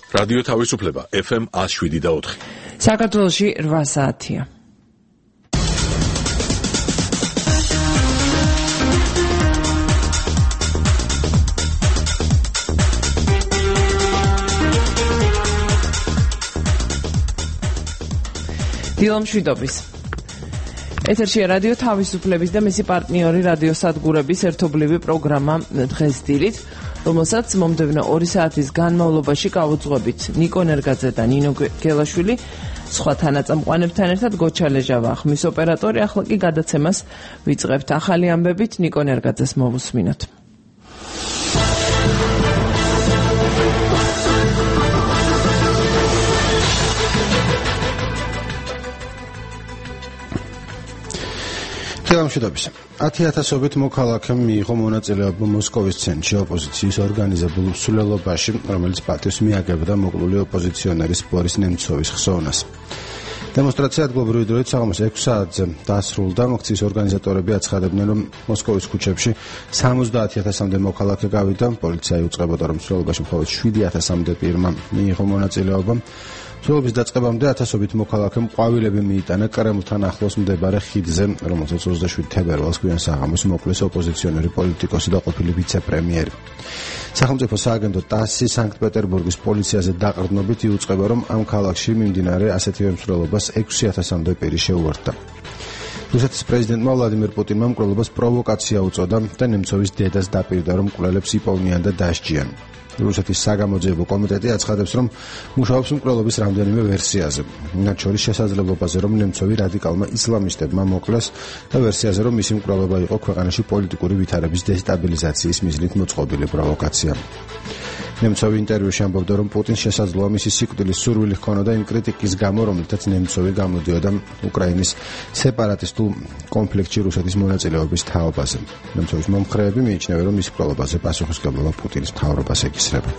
რადიო თავისუფლება FM 107.4. საქართველოში 8 საათია. დილო მშვიდობის. ეთერშია რადიო თავისუფლების და მისი პარტნიორი რადიო სადგურების ერთობლივი პროგრამა დღეს დილით, რომელსაც მომდევნო 2 საათის განმავლობაში გავუძღვებით ნიკო ნერგაძე და ნინო გელაშვილი, სხვა თანაწამყვანებთან ერთად გოჩა ლეჟავა, ხმის ოპერატორი. ახლა კი გადაცემას ვიწყებთ ახალი ამბებით. ნიკო ნერგაძეს მოვუსმინოთ. მშვიდობის. 10,000-ობით მოქალაქემ მიიღო მონაწილეობა მოსკოვის ცენტრში ოპოზიციის ორგანიზებულ მსვლელობაში, რომელიც პატივს მიაგებდა მოკლული ოპოზიციონერის ბორის ნემცოვის ხსოვნას. დემონსტრაცია ადგილობრივი დროით საღამოს 6 საათზე დასრულდა. აქციის ორგანიზატორები აცხადებდნენ, რომ მოსკოვის ქუჩებში 70,000-მდე მოქალაქე გავიდა. პოლიცია იუწყებოდა, რომ მსვლელობაში მხოლოდ 7,000-მდე პირმა მიიღო მონაწილეობა. მსვლელობის დაწყებამდე 1000-ობით მოქალაქემ ყვავილები მიიტანა კრემლთან ახლოს მდებარე ხიდზე, რომელსაც 27 თებერვალს გვიან საღამოს მოკლეს ოპოზიციონერი პოლიტიკოსი და ყოფილი ვიცე-პრემიერი. სახელმწიფო სააგენტო TASS-ი სანქტ-პეტერბურგის პოლიციაზე დაყრდნობით იუწყება, რომ ამ ქალაქში მიმდინარე ასეთივე მსვლელობას 6,000-მდე პირი შეუერთდა. რუსეთის პრეზიდენტმა ვლადიმირ პუტინმა მკვლელობას პროვოკაცია უწოდა და ნემცოვის დედას დაპირდა, რომ მკვლელებს იპოვნიან და დასჯიან. რუსეთის საგამოძიებო კომიტეტი აცხადებს, რომ მუშაობს მკვლელობის რამდენიმე ვერსიაზე. მათ შორის შესაძლებლობაზე, რომ ნემცოვი რადიკალმა ისლამისტებმა მოკლეს და ვერსიაზე, რომ მისი მკვლელობა იყო ქვეყანაში პოლიტიკური ვითარების დესტაბილიზაციის მიზნით მოწყობილი პროვოკაცია. ნემცოვი ინტერვიუში ამბობდა, რომ პუტინს შესაძლოა მისი სიკვდილის სურვილი ჰქონოდა იმ კრიტიკის გამო, რომლითაც ნემცოვი გამოდიოდა უკრაინის სეპარატისტულ კონფლიქტში რუსეთის მონაწილეობის თაობაზე. ნემცოვის მომხრეები მიიჩნევენ, რომ მის მკვლელობაზე პასუხისმგებლობა პუტინის მთავრობას ეკისრება.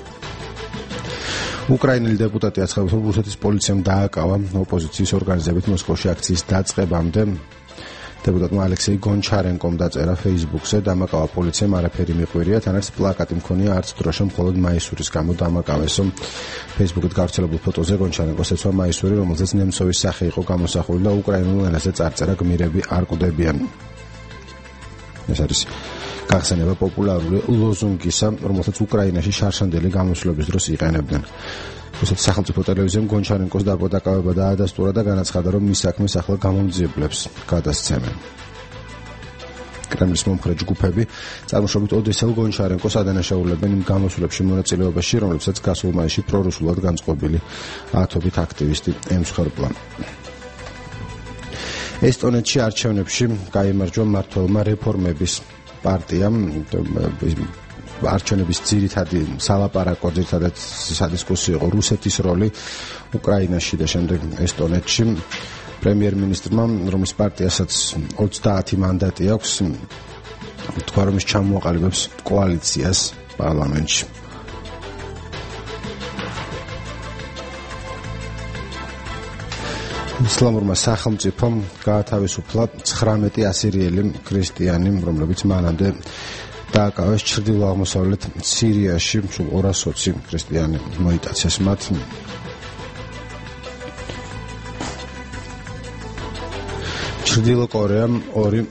უკრაინელი დეპუტატი აცხადებს, რომ რუსეთის პოლიციამ დააკავა ოპოზიციის ორგანიზებით მოსკოვში აქციის დაწყებამდე. დეპუტატმა ალექსეი გონჩარენკომ დაწერა Facebook-ზე, დამაკავა პოლიციამ არაფერი მიყვირია, თანაც პლაკატი მქონია არც დროშა, მხოლოდ მაისურის გამო დამაკავესო. Facebook-ით გავრცელებულ ფოტოზე გონჩარენკოს ეცვა მაისური, რომელზეც ნემცოვის სახე იყო გამოსახული და უკრაინულ ენაზე წარწერა გმირები არ კვდებიან. ეს არის გახსენება პოპულარული ლოზუნგისა, რომელსაც უკრაინაში შარშანდელი გამოსვლების დროს იყენებდნენ. რუსეთის სახელმწიფო ტელევიზიამ გონჩარენკოს დაკავება დაადასტურა და განაცხადა, რომ მის საქმეს ახლა გამომძიებლებს გადასცემენ. კრემლის მომხრე ჯგუფები წარმოშობით ოდესელ გონჩარენკოს ადანაშაულებენ იმ გამოსვლებში მონაწილეობაში, რომლებსაც გასულ მაისში პრორუსულად განწყობილი 10-ობით აქტივისტი ემსხვერპლა. ესტონეთში არჩევნებში გაიმარჯვა მმართველმა რეფორმების პარტიამ. არჩევნების ძირითადი სალაპარაკო ძირითადად სადისკუსიო იყო რუსეთის როლი უკრაინაში და შემდეგ ესტონეთში. პრემიერ-მინისტრმა, რომლის პარტიასაც 30 მანდატი აქვს, თქვა, რომ ის ჩამოაყალიბებს კოალიციას პარლამენტში. ისლამურმა სახელმწიფომ გაათავისუფლა 19 ასირიელი ქრისტიანი, რომლებიც მანამდე დააკავეს ჩრდილო-აღმოსავლეთ სირიაში, სულ 220 ქრისტიანი მოიტაცეს მათ. ჩრდილო კორეამ 2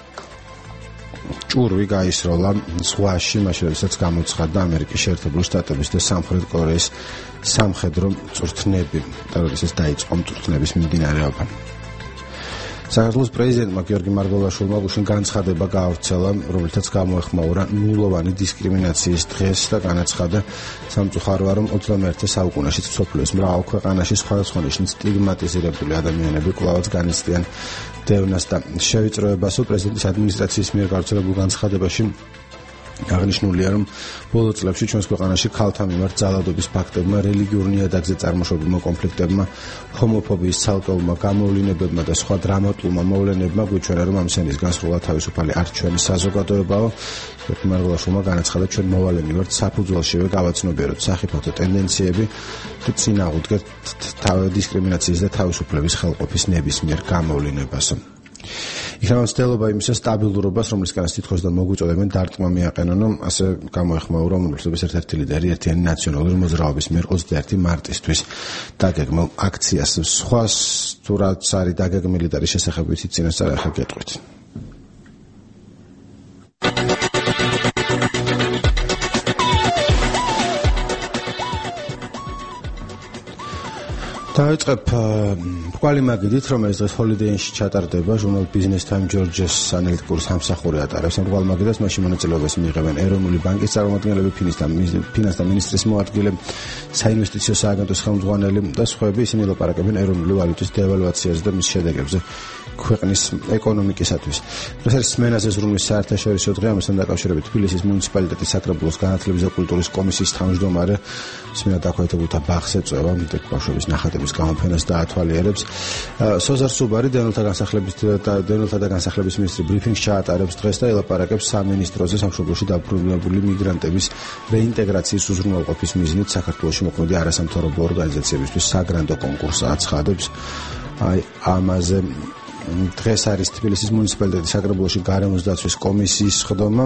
ჭურვი გაისროლა ზღვაში, მაშინ როდესაც გამოცხადდა ამერიკის შეერთებული შტატების და სამხრეთ კორეის სამხედრო წვრთნები და როდესაც დაიწყო მწვრთნების მიმდინარეობა. საქართველოს პრეზიდენტმა გიორგი მარგველაშვილმა უშინ განცხადება გაავრცელა, რომელთაც გამოეხმაურა ნულოვანი დისკრიმინაციის დღეს და განაცხადა, სამწუხაროა, რომ 21 საუკუნეში მსოფლიოს მრავალ ქვეყანაში სხვადასხვა ნიშნის სტიგმატიზირებული ადამიანები კვლავაც განიცდიან დევნას და შევიწროებას. პრეზიდენტის ადმინისტრაციის მიერ გავრცელებულ განცხადებაში აღნიშნულია, რომ ბოლო წლებში ჩვენს ქვეყანაში ქალთა მიმართ ძალადობის ფაქტებმა, რელიგიურ ნიადაგზე წარმოშობილმა კონფლიქტებმა, ჰომოფობიის ცალკეულმა გამოვლინებებმა და სხვა დრამატულმა მოვლენებმა გვიჩვენა, რომ ამ სენის განსრულა თავისუფალი არ ჩვენი საზოგადოებაა. მარგველაშვილმა განაცხადა, ჩვენ მოვალენი ვართ საფუძველშივე გავაცნობიეროთ სახიფათო ტენდენციები და წინააღმდეგეთ დისკრიმინაციის და თავისუფლების ხელყოფის ნებისმიერ გამოვლინებას. იქნება მცდელობა იმისა სტაბილურობას, რომელისგანაც თითქოს და მოგვიწოდებენ დარტყმა მიაყენონ, ასე გამოეხმაურა უნივერსიტეტის ერთ-ერთი ლიდერი ერთიანი ნაციონალური მოძრაობის მიერ 21 მარტისთვის დაგეგმილ აქციას. სხვა თუ რაც არის დაგეგმილი და რის შესახებ ვიცით წინასწარ ახლა გეტყვით. დავიწყებ ბრკვალი მაგიდით, რომელიც დღეს ჰოლიდეინში ჩატარდება, ჟურნალ Business Time Georges ანალიტიკურ სამსახური ატარებს. ამ ბრკვალ მაგიდას მაშინ მონაწილეობას მიიღებენ ეროვნული ბანკის წარმომადგენლები, ფინანსთა მინისტრის მოადგილე, საინვესტიციო სააგენტოს ხელმძღვანელი და სხვაები. ისინი ლაპარაკებენ ეროვნული ვალუტის დევალვაციაზე და მის შედეგებზე ქვეყნის ეკონომიკისათვის. დღეს არის სმენაზე ზრუნვის საერთაშორისო დღე, ამასთან დაკავშირებით თბილისის მუნიციპალიტეტის საკრებულოს განათლების და კულტურის კომისიის თავმჯდომარე სმენა დაქვეითებულთა ბაღს ეწევა, ბავშვების ნახატების გამოფენას დაათვალიერებს. სოზარ სუბარი დევნილთა განსახლების მინისტრი ბრიფინგს ჩაატარებს დღეს და ელაპარაკებს სამინისტროზე სამშობლოში დაბრუნებული მიგრანტების რეინტეგრაციის უზრუნველყოფის მიზნით საქართველოში მოქმედი არასამთავრობო ორგანიზაციებისთვის საგრანდო კონკურსს აცხადებს. ამაზე დღეს არის თბილისის მუნიციპალიტეტის საკრებულოში გარემოს დაცვის კომისიის ხდომა.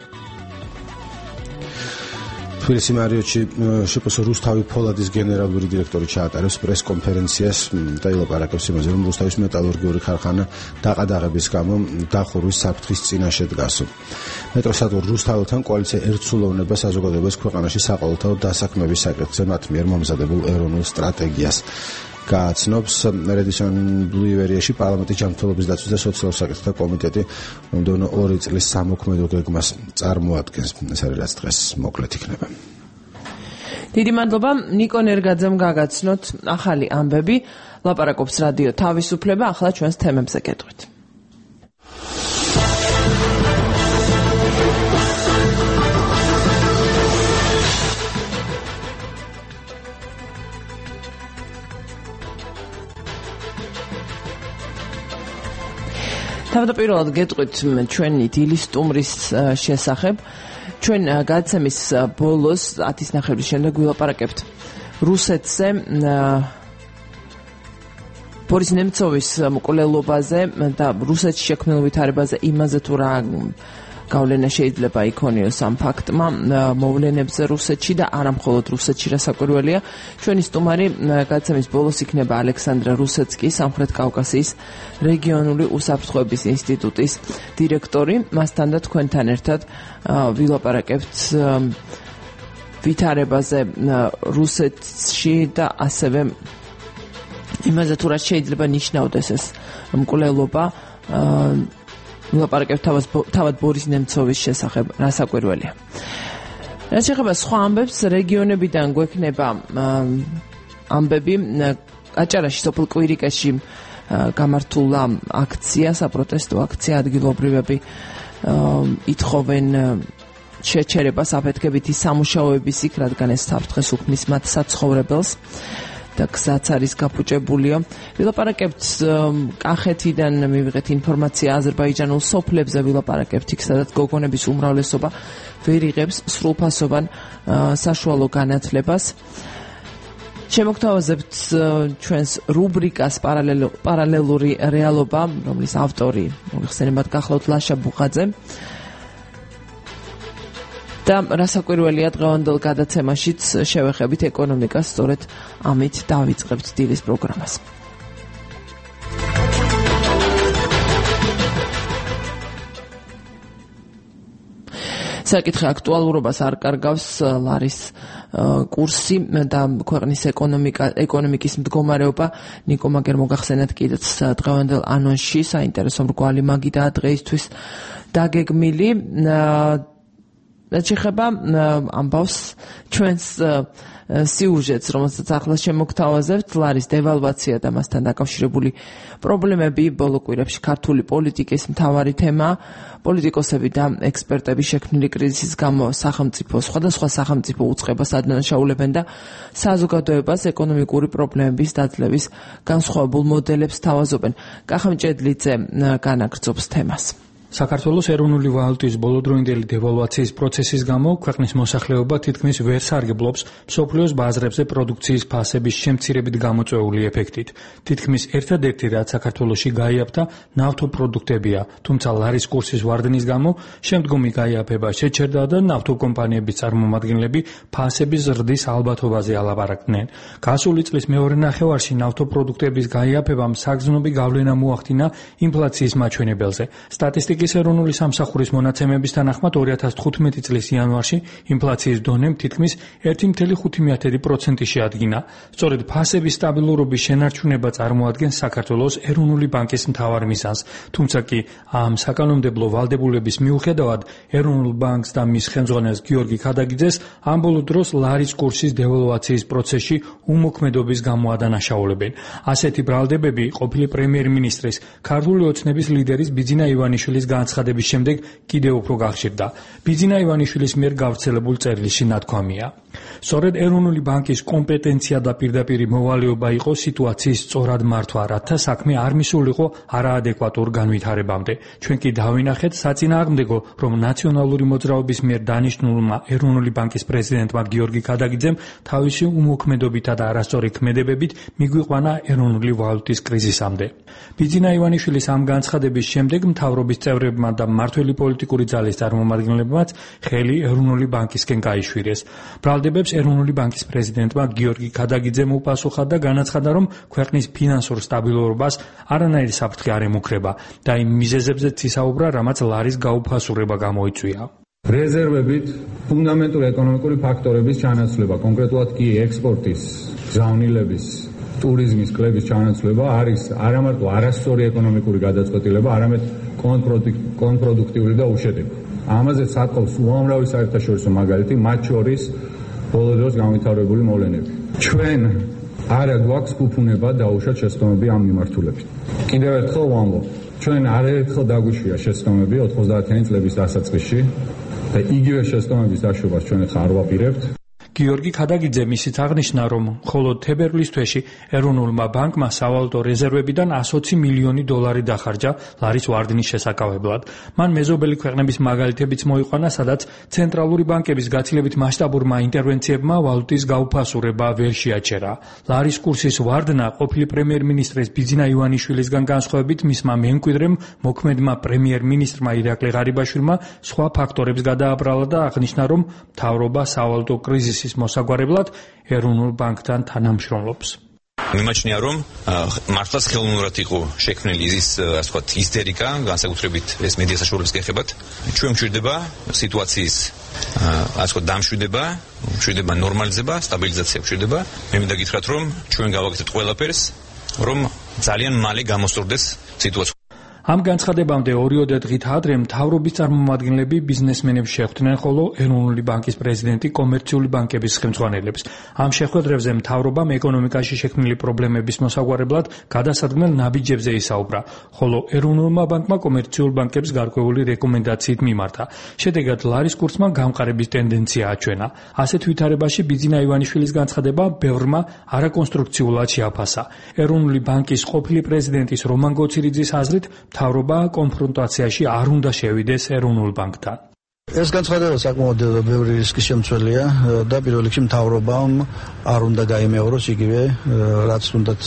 თბილისის მარიოტში შპს რუსთავი ფოლადის გენერალური დირექტორი ჩაატარებს პრეს-კონფერენციას და ელაპარაკებს იმაზე, რომ რუსთავის მეტალურგიული ქარხანა დაყადაღების გამო დახურვის საფრთხის წინაშე დგას. მეტროსადგურ რუსთავთან კოალიცია ერთსულოვნება საზოგადოებას ქვეყანაში საყოველთაო დასაქმების საკითხზე მათ მიერ მომზადებულ ეროვნულ სტრატეგიას გააცნობს. რედისონ ბლუივერიაში პარლამენტის ჯანმრთელობის დაცვის და სოციალურ საკითხთა კომიტეტი მომდევნო 2 წლის სამოქმედო გეგმას წარმოადგენს. ეს არის რაც დღეს მოკლედ იქნება. დიდი მადლობა ნიკო ნერგაძემ გაგაცნოთ ახალი ამბები. ლაპარაკობს რადიო თავისუფლება, ახლა ჩვენს თემებზე გეტყვით. თავდაპირველად გეტყვით ჩვენი დილის სტუმრის შესახებ. ჩვენ გადაცემის ბოლოს 10-ის ნახევრის შემდეგ ვილაპარაკებთ რუსეთზე ბორის ნემცოვის მკვლელობაზე და რუსეთში შექმნილ ვითარებაზე, იმაზე თუ რა გავლენა შეიძლება იქონიოს ამ ფაქტმა მოვლენებზე რუსეთში და არა მხოლოდ რუსეთში, რასაკვირველია. ჩვენი სტუმარი გადაცემის ბოლოს იქნება ალექსანდრა რუსეცკი, სამხრეთ კავკასიის რეგიონული უსაფრთხოების ინსტიტუტის დირექტორი. მასთან და თქვენთან ერთად ვილაპარაკებთ ვითარებაზე რუსეთში და ასევე იმაზე თუ რა შეიძლება ნიშნავდეს ეს მკვლელობა. ვილაპარაკებთ თავად ბორის ნემცოვის შესახებ, რასაკვირველია. რაც შეეხება სხვა ამბებს, რეგიონებიდან გვექნება ამბები. აჭარაში, სოფელ კვირიკაში გამართულა აქცია, საპროტესტო აქცია, ადგილობრივები ითხოვენ შეჩერებას აფეთქებითი სამუშაოების იქ, რადგან ეს საფრთხეს უქმნის მათ საცხოვრებელს და გზაც არის გაფუჭებულიო. ვილაპარაკებთ კახეთიდან მივიღეთ ინფორმაცია აზერბაიჯანულ სოფლებზე, ვილაპარაკებთ იქ, სადაც გოგონების უმრავლესობა ვერ იღებს სრულფასოვან საშუალო განათლებას. შემოგთავაზებთ ჩვენს რუბრიკას პარალელური რეალობა, რომლის ავტორი მოიხსენებათ გახლავთ ლაშა ბუხაძე. და რასაკვირველია დღევანდელ გადაცემაშიც შევეხებით ეკონომიკას, სწორედ ამით დავიწყებთ დილის პროგრამას. საკითხი აქტუალურობას არ კარგავს ლარის კურსი და ქვეყნის ეკონომიკის მდგომარეობა. ნიკო მაგერ მოგახსენეთ კიდეც დღევანდელ ანონსში საინტერესო მრგვალი მაგიდაა დღეისთვის დაგეგმილი. შეეხება ამბავს ჩვენს სიუჟეტს, რომელსაც ახლა შემოგთავაზებთ, ლარის დევალვაცია და მასთან დაკავშირებული პრობლემები ბოლო კვირებში ქართული პოლიტიკის მთავარი თემაა. პოლიტიკოსები და ექსპერტები შექმნილი კრიზისის გამო სხვადასხვა სახელმწიფო უწყებას ადანაშაულებენ და საზოგადოებას ეკონომიკური პრობლემების დაძლევის განსხვავებულ მოდელებს თავაზობენ. კახა მჭედლიძე განაგრძობს თემას. საქართველოს ეროვნული ვალუტის ბოლოდროინდელი დევალვაციის პროცესის გამო ქვეყნის მოსახლეობა თითქმის ვერ სარგებლობს მსოფლიოს ბაზრებზე პროდუქციის ფასების შემცირებით გამოწვეული ეფექტით. თითქმის ერთადერთი რაც საქართველოში გაიაფთა ნავთობპროდუქტებია, თუმცა ლარის კურსის ვარდნის გამო შემდგომი გაიაფება შეჩერდა და ნავთობკომპანიების წარმომადგენლები ფასების ზრდის ალბათობაზე ალაპარაკდნენ. გასული წლის მეორე ნახევარში ნავთობპროდუქტების გაიაფებამ საგრძნობი გავლენა მოახდინა ინფლაციის მაჩვენებელზე. სტატისტიკის ეროვნული სამსახურის მონაცემების თანახმად 2015 წლის იანვარში ინფლაციის დონემ თითქმის 1.5% შეადგინა. სწორედ ფასების სტაბილურობის შენარჩუნება წარმოადგენს საქართველოს ეროვნული ბანკის მთავარ მიზანს, თუმცა კი ამ საკანონმდებლო ვალდებულების მიუხედავად ეროვნულ ბანკს და მის ხელმძღვანელს გიორგი ქადაგიძეს ამ ბოლო დროს ლარის კურსის დევალვაციის პროცესში უმოქმედობის გამო ადანაშაულებენ. ასეთი ბრალდებები ყოფილი პრემიერ-მინისტრის, ქართული ოცნების ლიდერის ბიძინა ივანიშვილის განცხადების შემდეგ კიდევ უფრო გახშირდა. ბიძინა ივანიშვილის მიერ გავრცელებულ წერილში ნათქვამია. სწორედ ეროვნული ბანკის კომპეტენცია და პირდაპირი მოვალეობა იყო სიტუაციის სწორად მართვა, რათა საქმე არ მისულიყო არაადეკვატურ განვითარებამდე. ჩვენ კი დავინახეთ საწინააღმდეგო, რომ ნაციონალური მოძრაობის მიერ დანიშნულმა ეროვნული ბანკის პრეზიდენტმა გიორგი ქადაგიძემ თავისი უმოქმედობითა და არასწორი ქმედებებით მიგვიყვანა ეროვნული ვალუტის კრიზისამდე. ბიძინა ივანიშვილის ამ განცხადების შემდეგ მთავრობის წევრებმა და მმართველი პოლიტიკური ძალის წარმომადგენლებმაც ხელი ეროვნული ბანკისკენ გაიშვირეს. ბრალდებებს ეროვნული ბანკის პრეზიდენტმა გიორგი ქადაგიძემ უპასუხა და განაცხადა, რომ ქვეყნის ფინანსურ სტაბილურობას არანაირი საფრთხე არ ემუქრება და იმ მიზეზებზეც ისაუბრა, რამაც ლარის გაუფასურება გამოიწვია. რეზერვებით ფუნდამენტური ეკონომიკური ფაქტორების ჩანაცვლება, კონკრეტულად კი ექსპორტის, გზავნილების, ტურიზმის კლების ჩანაცვლება არის არამარტო არასწორი ეკონომიკური გადაწყვეტილება, არამედ კონტრპროდუქტიული და უშედეგო. ამაზე სათხოვს უამრავი საერთაშორისო მაგალითი, მათ შორის ბოლო დროს განვითარებული მოვლენები. ჩვენ არა გვაქვს ფუფუნება დაუშვათ შეცდომები ამ მიმართულებით. კიდევ ერთხელ ვამბობ, ჩვენ არაერთხელ დაგვიშვია შეცდომები 90-იანი წლების დასაწყისში და იგივე შეცდომების დაშვებას ჩვენ ახლა არ ვაპირებთ. გიორგი ქადაგიძემ ისიც აღნიშნა, რომ მხოლოდ თებერვლის თვეში ეროვნულმა ბანკმა სავალუტო რეზერვებიდან 120 მილიონი დოლარი დახარჯა ლარის ვარდნის შესაკავებლად. მან მეზობელი ქვეყნების მაგალითებიც მოიყვანა, სადაც ცენტრალური ბანკების გაცილებით მასშტაბურმა ინტერვენციებმა ვალუტის გაუფასურება ვერ შეაჩერა. ლარის კურსის ვარდნა ყოფილი პრემიერ-მინისტრის ბიძინა ივანიშვილისგან განსხვავებით მისმა მემკვიდრემ მოქმედმა პრემიერ-მინისტრმა ირაკლი ღარიბაშვილმა სხვა ფაქტორებს გადააბრალა და აღნიშნა, რომ მთავრობა სავალუტო კრიზისის მოსაგვარებლად ეროვნულ ბანკთან თანამშრომლობს. მიმაჩნია, რომ მართლაც ხელოვნურად იყო შექმნილი ის, ასე ვთქვათ, ისტერიკა, განსაკუთრებით ეს მედია საშუალებების გეხებათ. ჩვენ მშვიდება სიტუაციის, ასე ვთქვათ, დამშვიდება, მშვიდება ნორმალიზება, სტაბილიზაცია მშვიდება. მე მინდა გითხრათ, რომ ჩვენ გავაკეთეთ ყველაფერს, რომ ძალიან მალე გამოსწორდეს სიტუაცია. ამ განცხადებამდე 2 დღით ადრე მთავრობის წარმომადგენლები ბიზნესმენებს შეხვდნენ, ხოლო ეროვნული ბანკის პრეზიდენტი კომერციული ბანკების ხელმძღვანელებს. ამ შეხვედრებზე მთავრობამ ეკონომიკაში შექმნილი პრობლემების მოსაგვარებლად გადასადგმელ ნაბიჯებზე ისაუბრა, ხოლო ეროვნულმა ბანკმა კომერციულ ბანკებს გარკვეული რეკომენდაციით მიმართა. შედეგად ლარის კურსმა გამყარების ტენდენცია აჩვენა. ასეთ ვითარებაში ბიძინა ივანიშვილის განცხადება ბევრმა არაკონსტრუქციულად შეაფასა. ეროვნული ბანკის ყოფილი პრეზიდენტის რომან გოცირიძის აზრით მთავრობა კონფრონტაციაში არ უნდა შევიდეს ეროვნულ ბანკთან. ეს განცხადება საკმაოდ ბევრი რისკის შემცველია და პირველ რიგში მთავრობამ არ უნდა გაიმეოროს იგივე რაც თუნდაც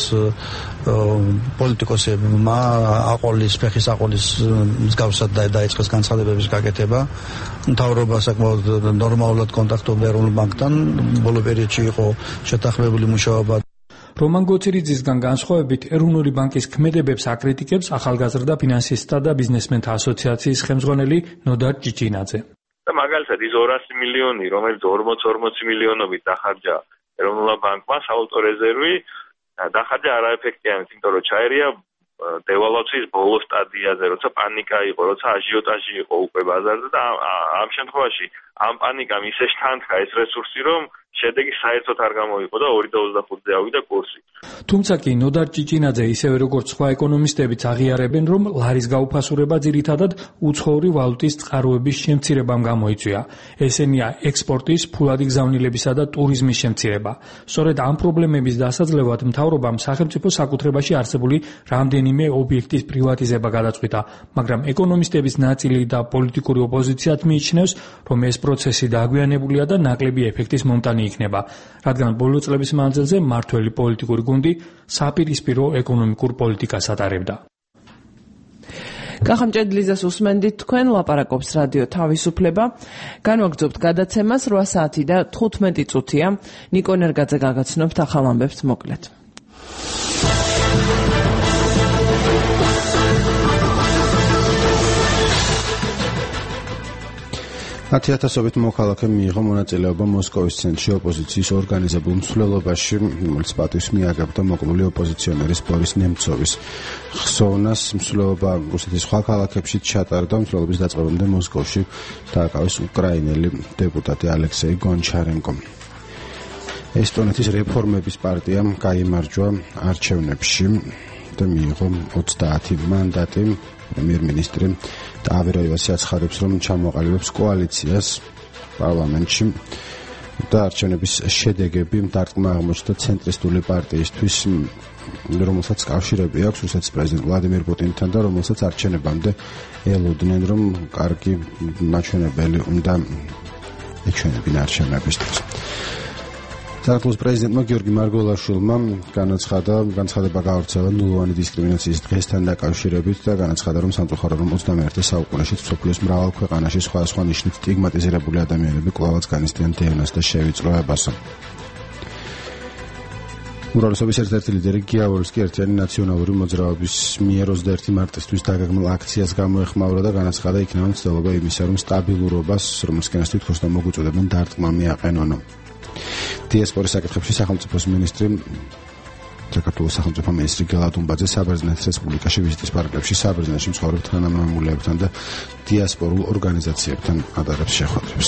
პოლიტიკოსებმა ფეხის აყოლის მსგავსად დაიწყეს განცხადებების გაკეთება. მთავრობა საკმაოდ ნორმალურად კონტაქტობდა ეროვნულ ბანკთან, ბოლო პერიოდში იყო შეთანხმებული მუშაობა. რომან გოცირიძისგან განსხვავებით ეროვნული ბანკის ქმედებებს აკრიტიკებს ახალგაზრდა ფინანსისტთა და ბიზნესმენთა ასოციაციის ხელმძღვანელი ნოდარ ჭიჭინაძე. მაგალითად ის 200 მილიონი, რომელიც 40 მილიონობით დახარჯა ეროვნულმა ბანკმა სავალუტო რეზერვი, დახარჯა არაეფექტიანად, იმიტომ რომ ჩაერია დევალვაციის ბოლო სტადიაზე, როცა პანიკა იყო, როცა აჟიოტაჟი იყო უკვე ბაზარზე და ამ შემთხვევაში ამ პანიკამ ისე შთანთქა ეს რესურსი, რომ შედეგი საერთოდ არ გამოვიყო და 2.25-ზე ავიდა კურსი. თუმცა კი ნოდარ ჭიჭინაძე ისევე როგორც სხვა ეკონომისტებიც აღიარებენ, რომ ლარის გაუფასურება ძირითადად უცხოური ვალუტის წყაროების შემცირებამ გამოიწვია. ესენია ექსპორტის, ფულადი გზავნილებისა და ტურიზმის შემცირება. სწორედ ამ პრობლემების დასაძლევად მთავრობამ სახელმწიფო საკუთრებაში არსებული რამდენიმე ობიექტის პრივატიზება გადაწყვიტა, მაგრამ ეკონომისტების ნაწილი და პოლიტიკური ოპოზიციაც მიიჩნევს, რომ ეს პროცესი დაგვიანებულია და ნაკლები ეფექტის მომტანი იქნება, რადგან ბოლო წლების მანძილზე მმართველი პოლიტიკური გუნდი საპირისპირო ეკონომიკურ პოლიტიკას ატარებდა. კახამჭედლიზას უსმენდით თქვენ, ლაპარაკობს რადიო თავისუფლება. განვაგრძობთ გადაცემას 8 საათი და 15 წუთია. ნიკო ნერგაძე გაგაცნობთ ახალ ამბებს მოკლედ. 10,000-ობით მოქალაქე მიიღო მონაწილეობა მოსკოვის ცენტრში ოპოზიციის ორგანიზებულ მსვლელობაში, რომელიც პატივს მიაგებდა მოკლული ოპოზიციონერის ბორის ნემცოვის ხსოვნას. მსვლელობა რუსეთის სხვა ქალაქებშიც ჩატარდა. მსვლელობის დაწყებამდე მოსკოვში დააკავეს უკრაინელი დეპუტატი ალექსეი გონჩარენკო. ესტონეთის რეფორმების პარტიამ გაიმარჯვა არჩევნებში და მიიღო 30 მანდატი. პრემიერ-მინისტრი ტავრო ივასი აცხადებს, რომ ჩამოყალიბებს კოალიციას პარლამენტში და არჩევნების შედეგები დარტყმა აღმოჩნდა ცენტრისტული პარტიისთვის, რომელსაც კავშირები აქვს რუსეთის პრეზიდენტ ვლადიმერ პუტინთან და რომელსაც არჩევნებამდე ელოდნენ, რომ კარგი მაჩვენებელი უნდა ეჩვენებინა არჩევნებისთვის. საქართველოს პრეზიდენტმა გიორგი მარგველაშვილმა განცხადება გაავრცელა ნულოვანი დისკრიმინაციის დღესთან დაკავშირებით და განაცხადა, რომ სამწუხაროდ 21 საუკუნეში მსოფლიოს მრავალ ქვეყანაში სხვადასხვა ნიშნით სტიგმატიზირებული ადამიანები კვლავაც განიცდიან დევნას და შევიწროებას. უმრავლესობის ერთ-ერთი ლიდერი გიავროვსკი ერთიანი ნაციონალური მოძრაობის მიერ 21 მარტისთვის დაგეგმილ აქციას გამოეხმაურა და განაცხადა, იქნება მცდელობა იმისა, რომ სტაბილურობას, რომელსგანაც თითქოს და მოგუწოდებენ, დარტყმა მიაყენონო. დიასპორის საკითხებში სახელმწიფოს მინისტრი საქართველოს სახელმწიფო მინისტრი გელა დუმბაძე საბერძნეთის რესპუბლიკაში ვიზიტის პარკლებში საბერძნეთში მცხოვრებ თანამემამულეებთან და დიასპორულ ორგანიზაციებთან ადარებს შეხვედრებს.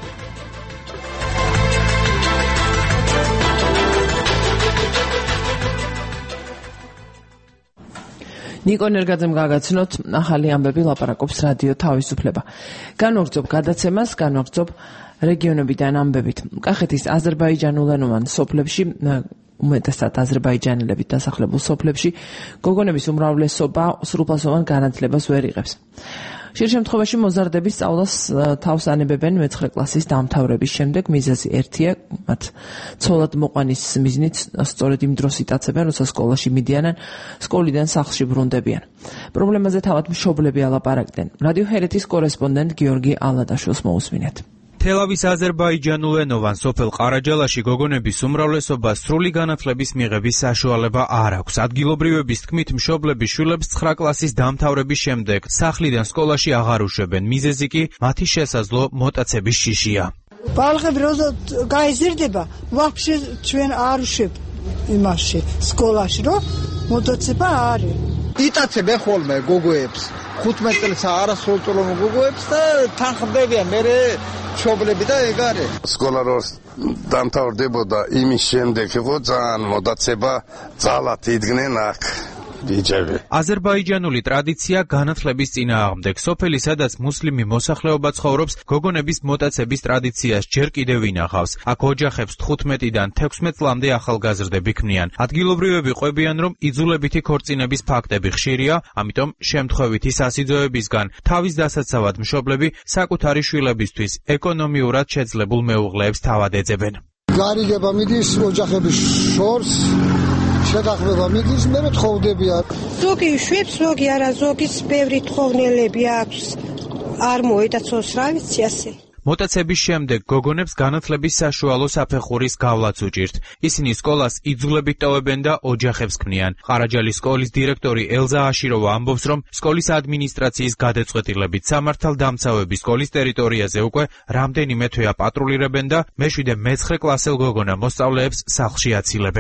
ნიკო ნერგაძემ გაგაცნოთ ახალი ამბები, ლაპარაკობს რადიო თავისუფლება. განვაგრძობ გადაცემას, განვაგრძობ რეგიონებიდან ამბებით. კახეთის აზერბაიჯანულენოვან სოფლებში, უმეტესად აზერბაიჯანელებით დასახლებულ სოფლებში, გოგონების უმრავლესობა სრულფასოვან განათლებას ვერ იღებს. ხშირ შემთხვევაში მოზარდების სწავლას თავს ანებებენ მე-9 კლასის დამთავრების შემდეგ. მიზეზი ერთია, მათ ცოლად მოყვანის მიზნით სწორედ იმ დროს იტაცებენ, როცა სკოლაში მიდიან, სკოლიდან სახლში ბრუნდებიან. პრობლემაზე თავად მშობლები ალაპარაკდნენ. რადიო ჰერეთის კორესპონდენტ გიორგი ალადაშვილს მოусმინეთ. თელავის აზერბაიჯანულენოვან სოფელ ყარაჯალაში გოგონების უმრავლესობას სრული განათლების მიღების საშუალება არ აქვს. ადგილობრივების თქმით, მშობლები შვილებს 9 კლასის დამთავრების შემდეგ სახლიდან სკოლაში აღარ უშვებენ. მიზეზი კი მათი შესაძლო მოტაცების შიშია. ბალღები როცა გაიზრდება, ვაფშე ჩვენ არ უშვებ იმაში სკოლაში, რომ მოტაცება არის. იტაცებენ ხოლმე გოგოებს. 15 წელს არასრულწლოვან გოგოებს და თანხმდებიან მერე მშობლები და ეგ არის. სკოლა რო დამთავრდებოდა, იმის შემდეგ იყო ძალიან მოდაცება, ძალად იდგნენ აქ ბიჭები. აზერბაიჯანული ტრადიცია განათლების წინააღმდეგ. სოფელი, სადაც მუსლიმი მოსახლეობა ცხოვრობს, გოგონების მოტაცების ტრადიციას ჯერ კიდევ ინახავს. აქ ოჯახებს 15-დან 16 წლამდე ახალგაზრდები ქმნიან. ადგილობრივები ყვებიან, რომ იძულებითი ქორწინების ფაქტები ხშირია, ამიტომ შემთხვევითი სასიძოებისგან თავის დასაცავად მშობლები საკუთარი შვილებისთვის ეკონომიურად შეძლებულ მეუღლეებს თავად ეძებენ. გარიგება მიდის ოჯახების შორს. შედახმება მიდის, მე თხოვდებიან. ზოგი შვებს, ზოგი არა, ზოგის ბევრი თხოვნელები აქვს. არ მოედაცოს რა ვიცი ასე. მოტაცების შემდეგ გოგონებს განათლების საშუალო საფეხურის გავლაც უჭირთ. ისინი სკოლას იძულებით ტოვებენ და ოჯახებს ქმნიან. ყარაჯალის სკოლის დირექტორი ელზა აშიროვა ამბობს, რომ სკოლის ადმინისტრაციის გადაწყვეტილებით სამართალდამცავები სკოლის ტერიტორიაზე უკვე რამდენიმე თვეა პატრულირებენ და მე-7 მე-9 კლასელ გოგონა მოსწავლეებს სახლში აცილებენ.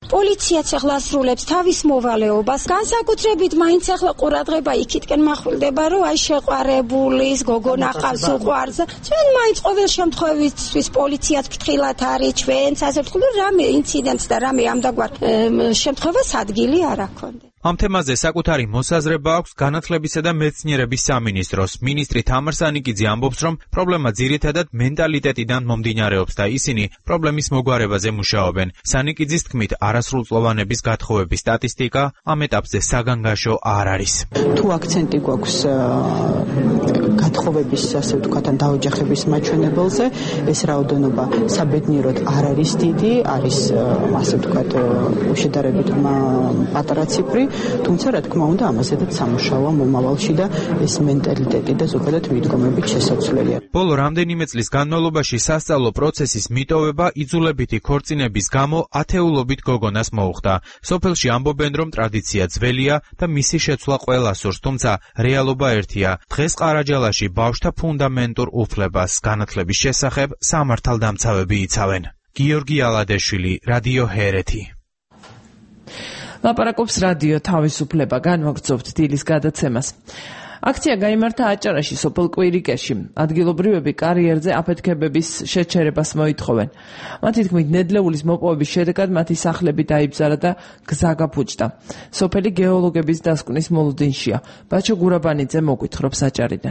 პოლიციაც ახლა ასრულებს თავის მოვალეობას. განსაკუთრებით მაინც ახლა ყურადღება იქითკენ მახვილდება, რომ აი შეყვარებულის გოგონა ყავს უყვარს. ჩვენ მაინც ყოველ შემთხვევისთვის პოლიციაც ფრთხილად არის, ჩვენც ასე ვთქვი, რამე ინციდენტს და რამე ამდაგვარ შემთხვევას ადგილი არ აქონდა. ამ თემაზე საკუთარი მოსაზრება აქვს განათლებისა და მეცნიერების სამინისტროს. მინისტრი თამარ სანიკიძე ამბობს, რომ პრობლემა ძირითადად მენტალიტეტიდან მომდინარეობს და ისინი პრობლემის მოგვარებაზე მუშაობენ. სანიკიძის თქმით, არასრულწლოვანების გათხოვების სტატისტიკა ამ ეტაპზე საგანგაშო არ არის. თუ აქცენტი გვაქვს გათხოვების, ასე ვთქვათ, ან დაოჯახების მაჩვენებელზე, ეს რაოდენობა საბედნიეროდ არ არის დიდი, არის ასე ვთქვათ, შედარებით პატარა ციფრი. თუმცა რა თქმა უნდა ამაზედაც სამუშაოა მომავალში და ეს მენტალიტეტი და ზოგადად მიდგომებით შესაძლებელია. ბოლო რამდენიმე წლის განმავლობაში სასწავლო პროცესის მიტოვება იძულებითი ქორწინების გამო ათეულობით გოგონას მოუხდა. სოფელში ამბობენ, რომ ტრადიცია ძველია და მისი შეცვლა ყველა სურს, თუმცა რეალობა ერთია. დღეს ყარაჯალაში ბავშვთა ფუნდამენტურ უფლებას განათლების შესახებ სამართალდამცავები იცავენ. გიორგი ალადეშვილი, რადიო ჰერეთი. ლაპარაკობს რადიო თავისუფლება, განვაგრძობთ დილის გადაცემას. აქცია გაიმართა აჭარაში, სოფელ კვირიკეში. ადგილობრივები კარიერზე აფეთქებების შეჩერებას მოითხოვენ. მათი თქმით, ნედლეულის მოპოვების შედეგად მათი სახლები დაიბზარა და გზა გაფუჭდა. სოფელი გეოლოგების დასკვნის მოლოდინშია. ბაჩო გურაბანიძე მოგვითხრობს აჭარიდან.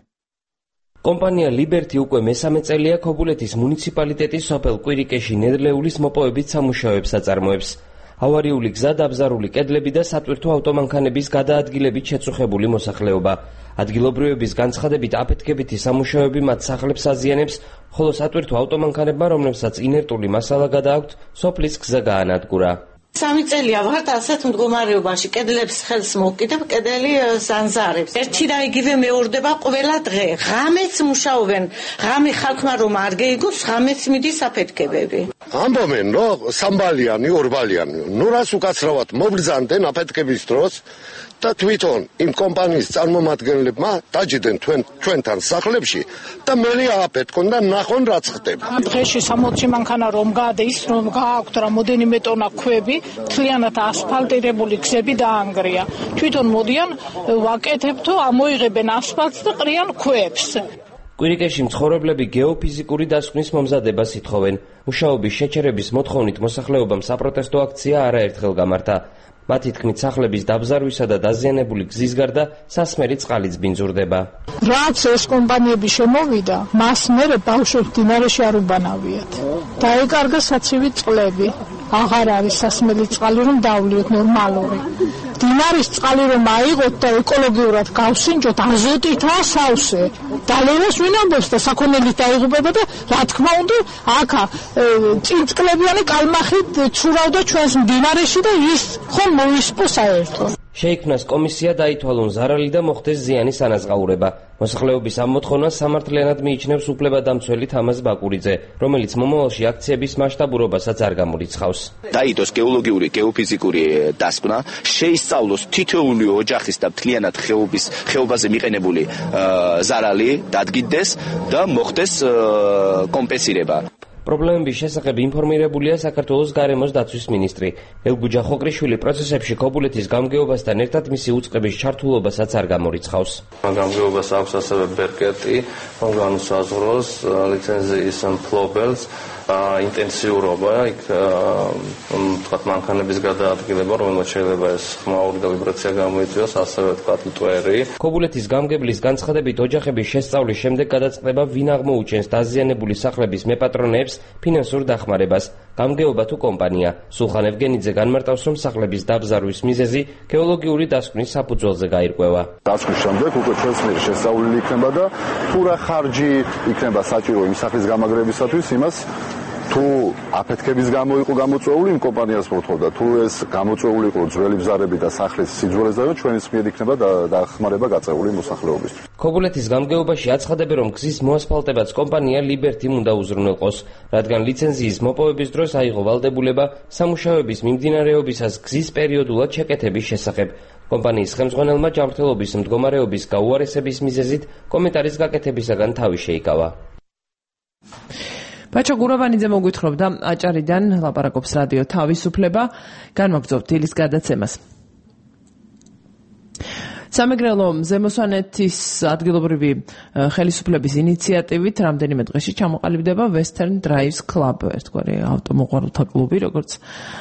კომპანია ლიბერთი უკვე მესამე წელია ქობულეთის მუნიციპალიტეტის სოფელ კვირიკეში ნედლეულის მოპოვებით სამუშაოებს აწარმოებს. ავარიული გზა, დაბზარული კედლები და სატვირთო ავტომანქანების გადაადგილებით შეწუხებული მოსახლეობა. ადგილობრივების განცხადებით აფეთქებითი სამუშაოები მათ სახლებს აზიანებს, ხოლო სატვირთო ავტომანქანებმა, რომლებსაც ინერტული მასალა გადააქვთ, სოფლის გზა გაანადგურა. 3 წელია ვართ ასეთ მდგომარეობაში, კედლებს ხელს მოვკიდებ, კედელი ზანზარებს. ერთი და იგივე მეორდება ყველა დღე. ღამეც მუშაობენ. ღამე ხალხმა რომ არ გეიგოს, ღამეც მიდის აფეთქებები. ამბობენ, რომ სამბალიანი, ორბალიანი. ნუ რას უკაცრავად მობრძანდნენ აფეთქების დროს და თვითონ იმ კომპანიის წარმომადგენლებმა დაჯდნენ ჩვენთან სახლებში და მელი ააფეთქონ და ნახონ რაც ხდება. დღეში 60 მანქანა რომ გადის, რომ გააქვთ რამოდენიმე ტონა ქვები, მთლიანად ასფალტირებული გზები დაანგრია. თვითონ მოდიან ვაკეთებთო, ამოიღებენ ასფალტს და ყრიან ქვებს. კვირიკეში მცხოვრებლები გეოფიზიკური დასკვნის მომზადებას ითხოვენ. მუშაობის შეჩერების მოთხოვნით მოსახლეობამ საპროტესტო აქცია არაერთხელ გამართა. მათი თქმით, სახლების დაბზარვისა და დაზიანებული გზის გარდა სასმელი წყალიც ბინძურდება. რაც ეს კომპანიები შემოვიდა, მას მერე ბავშვებს მდინარეში არ უბანავიათ. დაეკარგა საცივი წყლები. აღარ არის სასმელი წყალი რომ დავლიოთ ნორმალური. მდინარის წყალი რომ აიღოთ და ეკოლოგიურად გავსინჯოთ, აზოტითაა სავსე. დალევას ვინ ამბობს და საქონელით დაიღუპება და რა თქმა უნდა, აქა წინწყლებიანი კალმახით ცურავდა ჩვენს მდინარეში და ის ხომ მოისპო საერთოდ. შეიქმნას კომისია დაითვალონ ზარალი და მოხდეს ზიანის ანაზღაურება. მოსახლეობის ამ მოთხოვნას სამართლიანად მიიჩნევს უფლებადამცველი თამაზ ბაკურიძე, რომელიც მომავალში აქციების მასშტაბურობასაც არ გამორიცხავს. დაიდოს გეოლოგიური, გეოფიზიკური დასკვნა, შეისწავლოს თითოეული ოჯახის და მთლიანად ხეობაზე მიყენებული ზარალი დადგინდეს და მოხდეს კომპენსირება. პრობლემების შესახებ ინფორმირებულია საქართველოს გარემოს დაცვის მინისტრი. ელგუჯა ხოყრიშვილი პროცესებში ქობულეთის გამგეობასთან ერთად მისი უწყების ჩართულობასაც არ გამორიცხავს. გამგეობას აქვს ასევე ბერკეტი, რომ საზღვროს ლიცენზიის მფლობელს ინტენსიურობა, იქ თქვათ მანქანების გადაადგილება, რომელმაც შეიძლება ეს ხმაური და ვიბრაცია გამოიწვიოს, ასევე თქვათ მტვერი. ქობულეთის გამგებლის განცხადებით, ოჯახების შესწავლის შემდეგ გადაწყდება, ვინ აღმოუჩენს დაზიანებული სახლების მეპატრონეებს ფინანსურ დახმარებას. გამგეობა თუ კომპანია. სულხან ევგენიძე განმარტავს, რომ სახლების დაბზარვის მიზეზი გეოლოგიური დასკვნის საფუძველზე გაირკვევა. დასკვნის შემდეგ უკვე ჩვენს მიერ შესწავლილი იქნება და თუ რა ხარჯი იქნება საჭირო იმ სახის გამაგრებისათვის, იმას თუ აფეთქების გამო იყო გამოწვეული იმ კომპანიას მოთხოვდა, თუ ეს გამოწვეული იყო ძველი ბზარები და სახლის სიძველეზე, ჩვენის მიერ იქნება დახმარება გაწეული მოსახლეობისთვის. ქობულეთის გამგეობაში აცხადებენ, რომ გზის მოასფალტებაც კომპანია ლიბერთიმ უნდა უზრუნველყოს, რადგან ლიცენზიის მოპოვების დროს აიღო ვალდებულება სამუშაოების მიმდინარეობისას გზის პერიოდულად შეკეთების შესახებ. კომპანიის ხელმძღვანელმა ჯანმრთელობის მდგომარეობის გაუარესების მიზეზით კომენტარის გაკეთებისაგან თავი შეიკავა. ბაჩა გურაბანიძე მოგვითხრობდა აჭარიდან ლაპარაკობს რადიო თავისუფლება. განმოგწევთ დილის გადაცემას. სამეგრელო ზემოსვანეთის ადგილობრივი ხელისუფლების ინიციატივით რამდენიმე დღეში ჩამოყალიბდება Western Drives Club, ერთგვარი ავტომოყვარულთა კლუბი, როგორც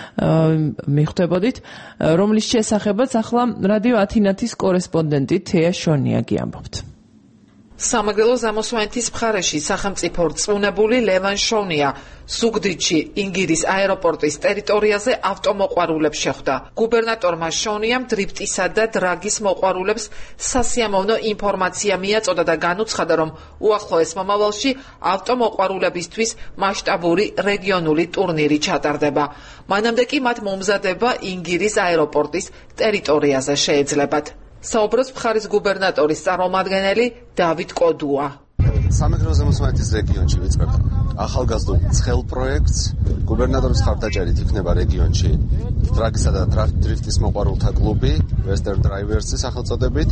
მიხვდებოდით, რომლის შესახებაც ახლა რადიო ათინათის კორესპონდენტი თეა შონიაგი ამბობთ. სამეგრელო ზემოსვანეთის მხარეში სახელმწიფო რწმუნებული ლევან შონია ზუგდიდში ინგირის აეროპორტის ტერიტორიაზე ავტომოყვარულებს შეხვდა. გუბერნატორმა შონიამ დრიფტისა და დრაგის მოყვარულებს სასიამოვნო ინფორმაცია მიაწოდა და განუცხადა, რომ უახლოეს მომავალში ავტომოყვარულებისთვის მასშტაბური რეგიონული ტურნირი ჩატარდება. მანამდე კი მათ მომზადება ინგირის აეროპორტის ტერიტორიაზე შეეძლებათ. საუბრობს მხარის გუბერნატორის წარმომადგენელი დავით კოდუა. სამეგრელო ზემოსვანეთის რეგიონში ვიწყებთ ახალგაზრდულ ცხელ პროექტს. გუბერნატორის ხარდაჭერით იქნება რეგიონში დრაგისა და დრიფტის მოყვარულთა კლუბი Western Drivers-ი სახელწოდებით.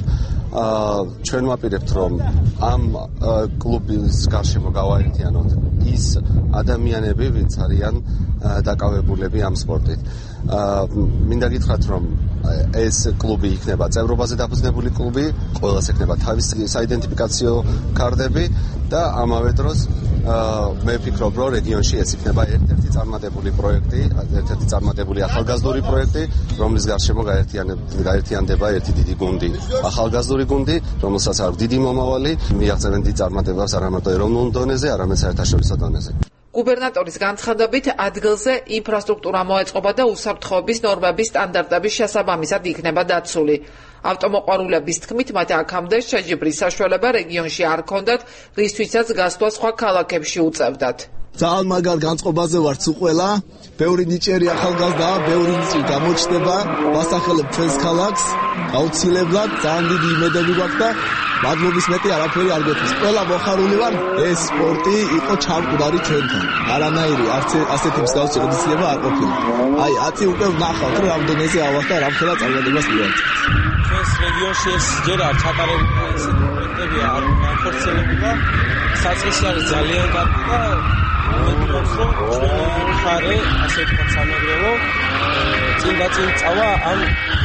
ჩვენ ვაპირებთ, რომ ამ კლუბის გარშემო გავაერთიანოთ ის ადამიანები, ვინც არიან დაკავებულები ამ სპორტით. მინდა გითხრათ, რომ ეს კლუბი იქნება წევრობაზე დაფუძნებული კლუბი, ყველას ექნება თავისი საიდენტიფიკაციო კარტები და ამავე დროს მე ვფიქრობ, რომ რეგიონში ეს იქნება ერთ-ერთი წარმატებული პროექტი, ერთ-ერთი წარმატებული ახალგაზრდული პროექტი, რომლის გარშემო გაერთიანდება ერთი დიდი გუნდი, ახალგაზრდული გუნდი, რომელსაც აქვს დიდი მომავალი, მიაღწევენ დიდ წარმატებებს არა მარტო ეროვნულ დონეზე, არამედ საერთაშორისო დონეზე. გუბერნატორის განცხადებით ადგილზე ინფრასტრუქტურა მოეწყობა და უსაფრთხოების ნორმების სტანდარტების შესაბამისად იქნება დაცული. ავტომოყვარულების თქმით, მათ აქამდე შეჯიბრის საშუალება რეგიონში არ ჰქონდათ, რისთვისაც გასვლა სხვა ქალაქებში უწევდათ. ძალიან მაგარ განწყობაზე ვართ უყველა, ბევრი ნიჭიერი ახალგაზრდა, ბევრი ნიჭი გამოჩნდება, ვასახელებ ჩვენს ქალაქს, აუცილებლად ძალიან დიდი იმედები გვაქვს და მადლობის მეტი არაფერი არ გვექნის. ყველა მოხარული ვარ, ეს სპორტი იყო ჩამკვდარი ჩვენთან. არანაირი არც ასეთი მსგავსი ღონისძიება არ ყოფილა. აი, 10 უკვე ვნახავთ, რომ ამ დონეზე ავარ და რამხელა წარმატებას მივაღწევთ. ჩვენს რეგიონში ეს ჯერ არ ჩატარებული ესეთი პროექტები არ განხორციელებულა. საწყისი არის ძალიან კარგი და მეგობრებს, რომ ჩვენი მხარე, ასე ვთქვათ, სამეგრელო წინ და წინ წავა ამ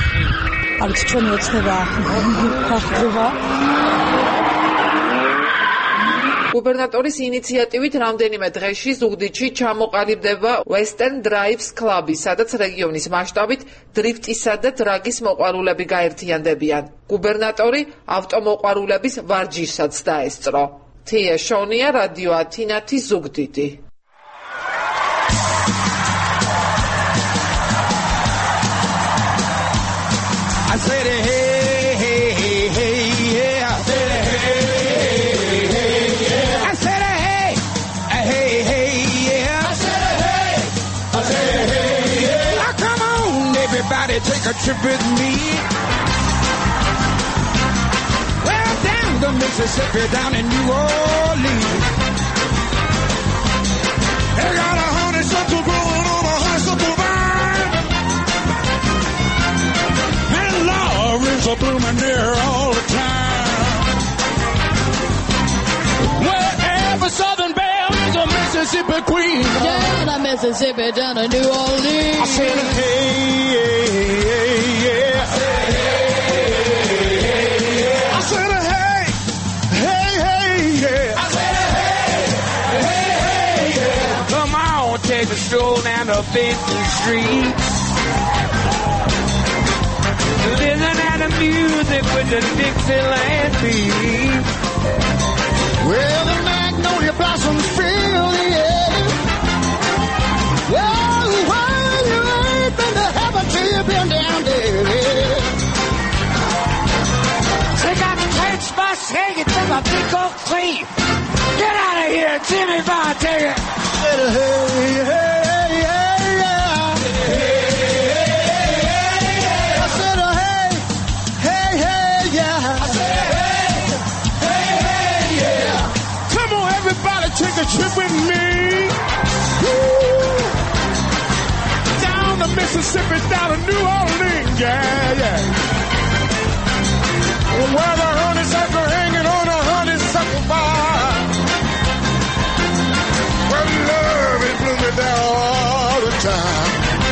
არის ჩვენი ოცნება ხახდება. გუბერნატორის ინიციატივით რამდენიმე დღეში ზუგდიდში ჩამოყალიბდება Western Drives Club-ი, სადაც რეგიონის მასშტაბით დრიფტისა და დრაგის მოყვარულები გაერთიანდებიან. გუბერნატორი ავტომოყვარულების ვარჯიშსაც დაესწრო. თეა შონია, რადიო ათინათი, ზუგდიდი. I said hey, hey, hey, hey, yeah. I said hey, hey, hey, yeah. I said hey, hey, hey, yeah. I said hey, hey, yeah. Now come on, everybody, take a trip with me. Well, down the Mississippi, down in New Orleans. They got a honeysuckle growing on a honeysuckle vine. And Laurel's are blooming there all the time. Wherever Southern Belle is a Mississippi queen. Down to Mississippi, down to New Orleans. I said, hey, hey, yeah. I said, hey, hey, yeah. I said, hey, hey, hey, yeah. I said, hey, hey, hey, yeah. Come on, take a stroll down to Benton Street. Listen to the music with the Dixieland beat. Well, the magnolia blossoms fill the air. Well, while you ain't been to heaven till you've been down there. Take out the trench bus, hang it to my big old clean. Get out of here, Jimmy Bond, take it. Hey, hey, hey, hey, yeah. Hey, take a trip with me. Woo. Down to Mississippi, down to New Orleans, yeah, yeah. Where the honeysuckle hanging on a honeysuckle bar. Well, time.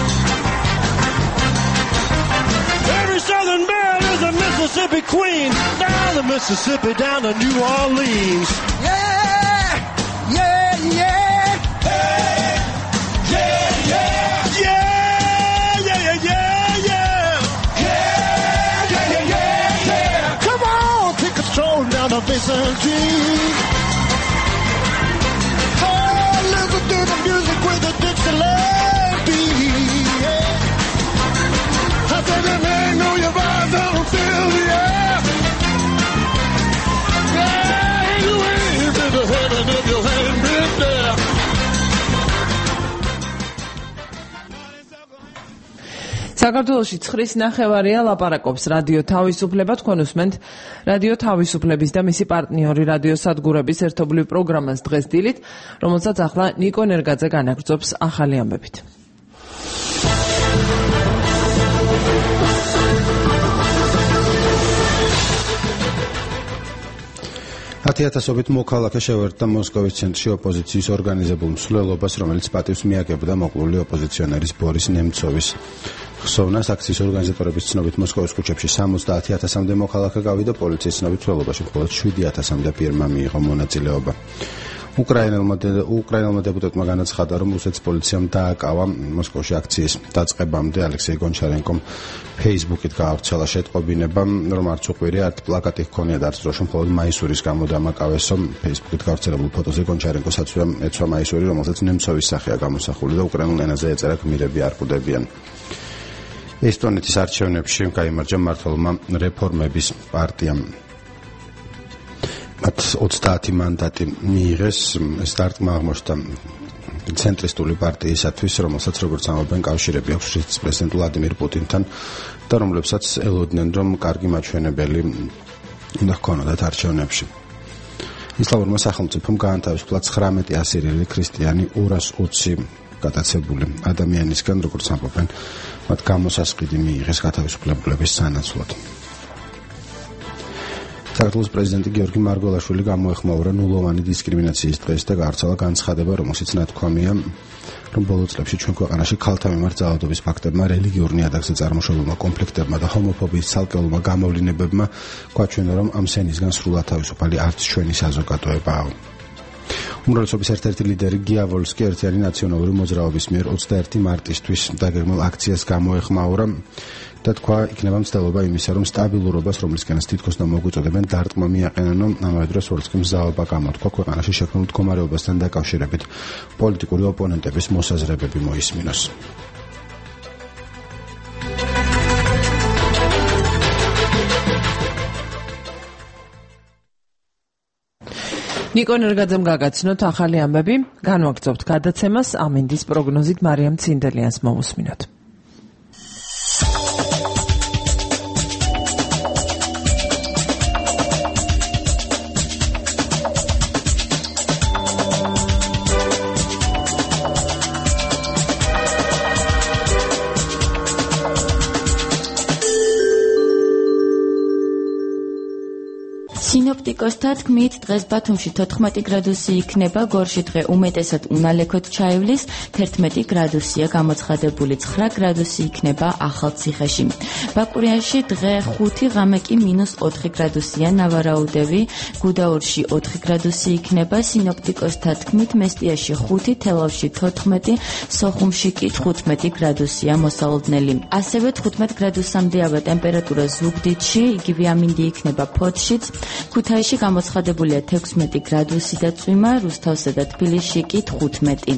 Every Southern belle is a Mississippi queen. Down the Mississippi, down to New Orleans. Yeah, yeah, yeah. Hey, yeah, yeah, yeah, yeah, yeah, yeah, yeah. Yeah, yeah, yeah, yeah, yeah. Come on, take a stroll down the Basin Street. Oh, listen to the music with the Dixieland beat. Yeah. I said, man, know your vibes, I don't feel the air. Yeah, you ain't been to heaven if you ain't been there. საქართველოში 9:09 ლაპარაკობს რადიო თავისუფლება. თქვენ უსმენთ რადიო თავისუფლების და მისი პარტნიორი რადიო სადგურების ერთობლივ პროგრამას დღეს დილით, რომელსაც ახლა ნიკო ნერგაძე განაგრძობს ახალი ამბებით. 10,000-ობით მოქალაქე შევერთდა მოსკოვის ცენტრში ოპოზიციის ორგანიზებულ მსვლელობას, რომელიც პატივს მიაგებდა მოკლული ოპოზიციონერის ბორის ნემცოვის ხსოვნას. აქციის ორგანიზატორების ცნობით მოსკოვის ქუჩებში 70,000-მდე მოქალაქე გავიდა, პოლიციის ცნობით მსვლელობაში მხოლოდ 7,000-მდე პირმა მიიღო მონაწილეობა. უკრაინელმა დეპუტატმა განაცხადა, რომ რუსეთის პოლიციამ დააკავა მოსკოვში აქციის დაწყებამდე. ალექსეი გონჩარენკომ Facebook-ით გაავრცელა შეტყობინება, რომ არც უყვირია, არც პლაკატი ჰქონია და არც დროშა, მხოლოდ მაისურის გამო დამაკავესო. Facebook-ით გავრცელებულ ფოტოზე გონჩარენკოს ეცვა მაისური, რომელსაც ნემცოვის სახეა გამოსახული და უკრაინულ ენაზე ეწერა გმირები არ კვდებიან. ესტონეთის არჩევნებში გაიმარჯვა მმართველმა რეფორმების პარტიამ. მათ 30 მანდატი მიიღეს. სტარტმა აღმოჩნდა ცენტრისტული პარტიისათვის, რომელსაც როგორც ამბობენ კავშირები აქვს რუსეთის პრეზიდენტ ვლადიმირ პუტინთან და რომლებსაც ელოდნენ, რომ კარგი მაჩვენებელი უნდა ჰქონოდათ არჩევნებში. ისლამურმა სახელმწიფომ გაანთავისუფლა 19 ასირიელი ქრისტიანი 220 გადაცებული ადამიანისგან, როგორც ამბობენ, მათ გამოსასყიდი მიიღეს გათავისუფლებულების სანაცვლოდ. საქართველოს პრეზიდენტი გიორგი მარგველაშვილი გამოეხმაურა ნულოვანი დისკრიმინაციის დღეს და გაავრცელა განცხადება, რომელშიც ნათქვამია, რომ ბოლო წლებში ჩვენ ქვეყანაში ქალთა მიმართ ძალადობის ფაქტებმა, რელიგიურ ნიადაგზე წარმოშობილმა კონფლიქტებმა და ჰომოფობიის ცალკეულმა გამოვლინებებმა გვაჩვენა, რომ ამ სენისგან სრულად თავისუფალი არც ჩვენი საზოგადოებაა. უმრავლესობის ერთ-ერთი ლიდერი გია ვოლსკი ერთიანი ნაციონალური მოძრაობის მიერ 21 მარტისთვის დაგეგმილ აქციას გამოეხმაურა და თქვა, იქნება მცდელობა იმისა, რომ სტაბილურობას, რომლისკენაც თითქოს და მოგვიწოდებენ, დარტყმა მიაყენანო. ამავე დროს ვოლსკიმ მზაობა გამოთქვა ქვეყანაში შექმნილ მდგომარეობასთან დაკავშირებით პოლიტიკური ოპონენტების მოსაზრებები მოისმინოს. ნიკო ნერგაძემ გაგაცნოთ ახალი ამბები, განვაგრძობთ გადაცემას ამინდის პროგნოზით მარიამ ცინდელიანს მოусმინოთ. სინოპტიკოსთა თქმით, დღეს ბათუმში 14 გრადუსი იქნება, გორში დღე უმეტესად უნალექოთ ჩაივლის, 11 გრადუსია გამოცხადებული, 9 გრადუსი იქნება ახალციხეში. ბაკურიანში დღე 5, ღამე კი -4 გრადუსია, ნავარაუდევი, გუდაურში 4 გრადუსი იქნება, სინოპტიკოსთა თქმით, მესტიაში 5, თელავში 14, სოხუმში კი 15 გრადუსია მოსალოდნელი. ასევე 15 გრადუსამდე ავა ტემპერატურა ზუგდიდში, იგივე ამინდი იქნება ფოთშიც. ქუთაისში გამოცხადებულია 16 გრადუსი და წვიმა, რუსთავსა და თბილისში კი 15.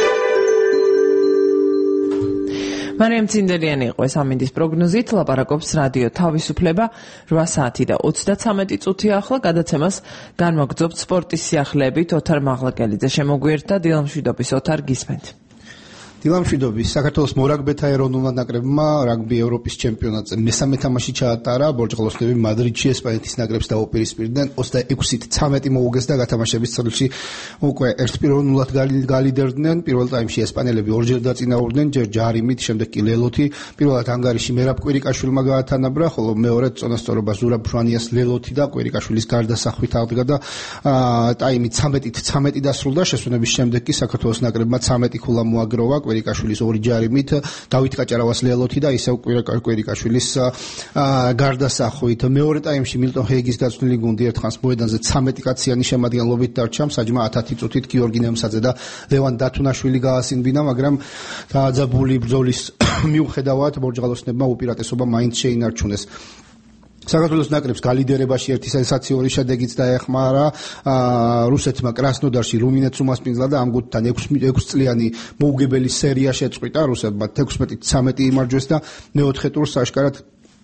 მარიამ ცინდელიანი იყო ეს ამინდის პროგნოზით, ლაპარაკობს რადიო თავისუფლება 8 საათი და 33 წუთია ახლა გადაცემას განვაგრძობთ სპორტის სიახლეებით. ოთარ მაღლაკელიძე შემოგვიერთდა, დილამშვიდობის ოთარ, გისმენთ. დილამშვიდობის. საქართველოს მორაგბეთა ეროვნულმა ნაკრებმა რაგბი ევროპის ჩემპიონატზე მესამე თამაში ჩაატარა. ბორჯღლოსნები მადრიდში ესპანეთის ნაკრებს დაუპირისპირდნენ 26-13 მოუგეს და გათამაშების წრეში უკვე 1-0-ად გალიდერდნენ. პირველ ტაიმში ესპანელები ორჯერ დაწინაურდნენ, ჯერ ჯარიმით, შემდეგ კი ლელოთი. პირველად ანგარიში მერაბ კვირიკაშვილმა გაათანაბრა, ხოლო მეორედ წონასწორობა ზურაბ ჟვანიას ლელოთი და კვირიკაშვილის გარდასახვით აღდგა და ტაიმი 13-13 დასრულდა. შესვენების შემდეგ კი საქართველოს ნაკრებმა 13 ქულა მოაგროვა. კვირიკაშვილის 2 ჯარიმით, დავით კაჭარავას ლელოთი და ისევ კვირიკაშვილის გარდასახვით. მეორე ტაიმში მილტონ ჰეიგის გაცვლილი გუნდი ერთხანს მოედანზე 13 კაციანი შემადგენლობით დარჩა, საჯმა 10 წუთით გიორგი ნემსაძე და ლევან დათუნაშვილი გაასინბინა, მაგრამ დაძაბული ბრძოლის მიუხედავად ბორჯღალოსნებმა უპირატესობა მაინც შეინარჩუნეს. საქართველოს ნაკრებს გალიდერებაში 1-0 შედეგიც დაეხმარა რუსეთმა კრასნოდარში რუმინეთს უმასპინძლა და ამ გუნდთან 6 წლიანი მოუგებელი სერია შეწყვიტა რუსებმა 16-13 იმარჯვეს და მეოთხე ტურს აშკარად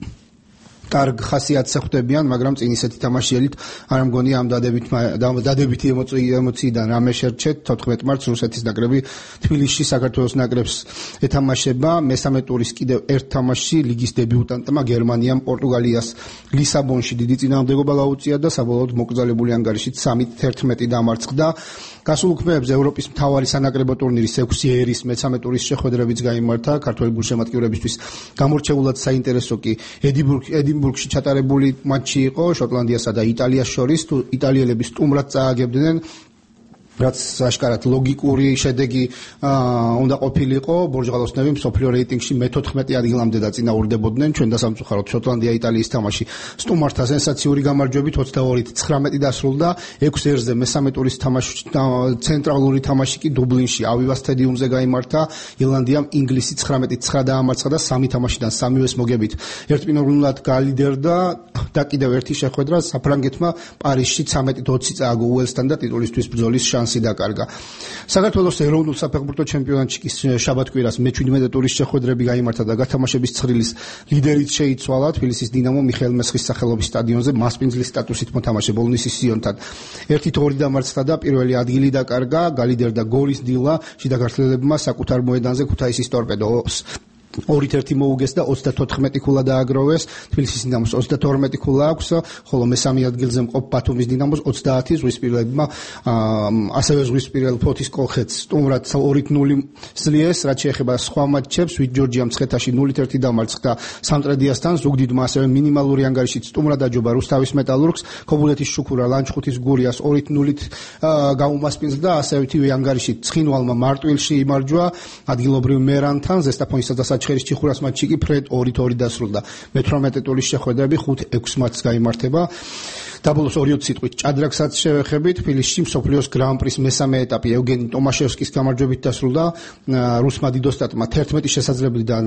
კარგ ხასიათს ხვდებიან, მაგრამ წინ ისეთი თამაშიელით არ მგონია ამ დადებითი ემოციიდან რამე შერჩეთ. 14 მარტს რუსეთის ნაკრები თბილისში საქართველოს ნაკრებს ეთამაშება. მესამე ტურის კიდევ ერთ თამაშში ლიგის დებიუტანტმა გერმანიამ პორტუგალიას ლისაბონში დიდი წინააღმდეგობა გაუწია და საბოლოოდ მოკრძალებული ანგარიშით 3-11 დამარცხდა. გასულ უქმეებზე ევროპის მთავარი სანაკრებო ტურნირის 6 ერის მე-13 ტურის შეხვედრებიც გაიმართა. ქართველ გულშემატკივრებისთვის გამორჩეულად საინტერესო კი ედინბურგში ჩატარებული მატჩი იყო შოტლანდიასა და იტალიას შორის. თუ იტალიელები სტუმრად წააგებდნენ, რაც აშკარად ლოგიკური შედეგი უნდა ყოფილიყო, ბორჯღალოსნები მსოფლიო რეიტინგში მე-14 ადგილამდე დაწინაურდებოდნენ. ჩვენ დასამწუხაროდ შოტლანდია-იტალიის თამაში სტუმართა სენსაციური გამარჯვებით 22-19 დასრულდა. 6 ერზე მე-13 ტურის ცენტრალური თამაში კი დუბლინში ავივა სტადიუმზე გაიმართა. ირლანდიამ ინგლისი 19-9 დაამარცხა და 3 თამაშიდან 3-ს მოგებით ერთპიროვნულად გალიდერდა და კიდევ ერთი შეხვედრა საფრანგეთმა პარიზში 13-20 წააგო უელსთან და ტიტულისთვის ბრძოლის შანსი დაკარგა. საქართველოს ეროვნულ საფეხბურთო ჩემპიონატში კი შაბათ-კვირას მე-17 ტურის შეხვედრები გაიმართა და გათამაშების ცხრილის ლიდერიც შეიცვალა. თბილისის დინამო მიხეილ მესხის სახელობის სტადიონზე მასპინძლის სტატუსით მოთამაშე ბოლნისის სიონთან 1-2 დამარცხდა და პირველი ადგილი დაკარგა. გალიდერდა გორის დილა, შიდა ქართველებმა საკუთარ მოედანზე ქუთაისის ტორპედოს 2-1 მოუგეს და 34 ქულა დააგროვეს. თბილისის დინამოს 32 ქულა აქვს, ხოლო მესამე ადგილზე მყოფ ბათუმის დინამოს 30. ზღვისპირელებმა ასევე ზღვისპირელ ფოთის კოლხეთს სტუმრად 2-0 სლიეს. რაც შეეხება სხვა მატჩებს, ვიტ-ჯორჯია მცხეთაში 0-1 დამარცხდა სამტრედიასთან, ზუგდიდმა ასევე მინიმალური ანგარიშით სტუმრად აჯობა რუსთავის მეტალურგს, ქობულეთის შუქურა ლანჩხუთის გურიას 2-0 გაუმასპინძლა, ასევე თივე ანგარიშით ცხინვალმა მარტვილში იმარჯვა ადგილობრივ მერანთან, ზესტაფონისა და ჩხერის ჩიხურას მატჩი კი ფრედ 2-2 დასრულდა. მე-18 ტურის შეხვედრები 5-6 მატჩს გაიმართება. დაბოლოს 2 სიტყვით ჭადრაკსაც შევეხებით. თბილისში მსოფლიოს გრან-პრის მესამე ეტაპი ევგენი ტომაშევსკის გამარჯვებით დასრულდა. რუსმა დიდოსტატმა 11 შესაძლებელიდან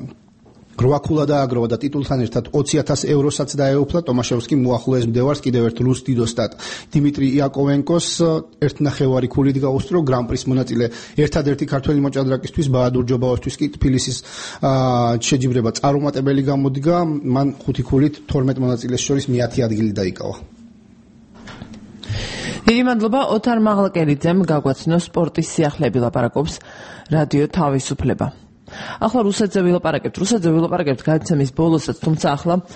8 ქულა დააგროვა და ტიტულთან ერთად 20,000 ევროსაც დაეუფლა. ტომაშევსკი მოახლოეს მდევარს კიდევ ერთ რუს დიდოსტატ დიმიტრი იაკოვენკოს 1.5 ქულით გაუსწრო. გრან-პრის მონაწილე ერთადერთი ქართველი მოჭადრაკისთვის ბაადურ ჯობაოსთვის კი თბილისის შეჯიბრება წარუმატებელი გამოდგა. მან 5 ქულით 12 მონაწილეს შორის მე-10 ადგილი დაიკავა. დიდი მადლობა ოთარ მაღლაკერიძემ გაგვაცნო სპორტის სიახლეები ლაპარაკობს რადიო თავისუფლება. ახლა რუსეთზე ვილაპარაკებთ გადაცემის ბოლოსაც, თუმცა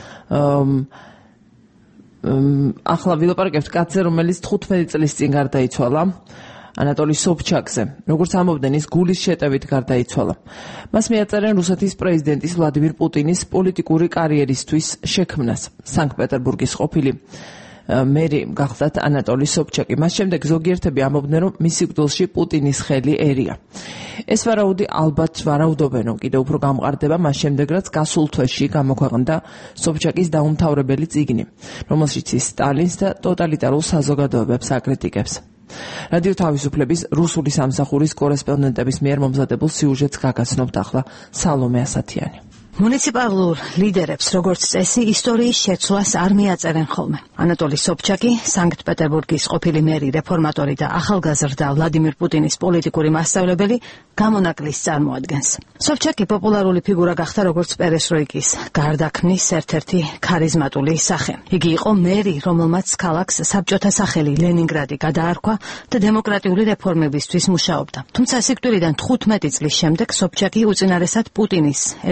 ახლა ვილაპარაკებთ კაცზე, რომელიც 15 წლის წინ გარდაიცვალა, ანატოლი სობჩაკზე. როგორც ამბობდნენ, ის გულის შეტევით გარდაიცვალა. მას მიაწერენ რუსეთის პრეზიდენტის ვლადიმირ პუტინის პოლიტიკური კარიერისთვის შექმნას. სანქტ-პეტერბურგის ყოფილი მერი გახდათ ანატოლი სობჩაკი. მას შემდეგ ზოგიერთები ამბობდნენ, რომ მისი ბრძოლში პუტინის ხელი ერია. ეს ვარაუდი ალბათ ვარაუდობენ, რომ კიდევ უფრო გამყარდება მას შემდეგ, რაც გასულ თვეში გამოქვეყნდა სობჩაკის დაუმთავრებელი წიგნი, რომელშიც ის სტალინს და ტოტალიტარულ საზოგადოებებს აკრიტიკებს. რადიო თავისუფლების რუსული სამსახურის კორესპონდენტების მიერ მომზადებულ სიუჟეტს გაგაცნობთ ახლა სალომე ასათიანი. მუნიციპალურ ლიდერებს, როგორც წესი, ისტორიის შეცვლას არ მიაწერენ ხოლმე. ანატოლი სობჩაკი, სანქტ-პეტერბურგის ყოფილი მერი, რეფორმატორი და ახალგაზრდა ვლადიმირ პუტინის პოლიტიკური მასწავლებელი გამონაკლისს წარმოადგენს. სობჩაკი პოპულარული ფიგურა გახდა როგორც პერესტროიკის გარდაქმნის ერთ-ერთი ქარიზმატული სახე. იგი იყო მერი, რომელმაც ქალაქს საბჭოთა სახელი ლენინგრადი გადაარქვა და დემოკრატიული რეფორმებისთვის მუშაობდა. თუმცა სიკვდილიდან 15 წლის შემდეგ სობჩაკი უწინარესად პუტინის ერთ დროს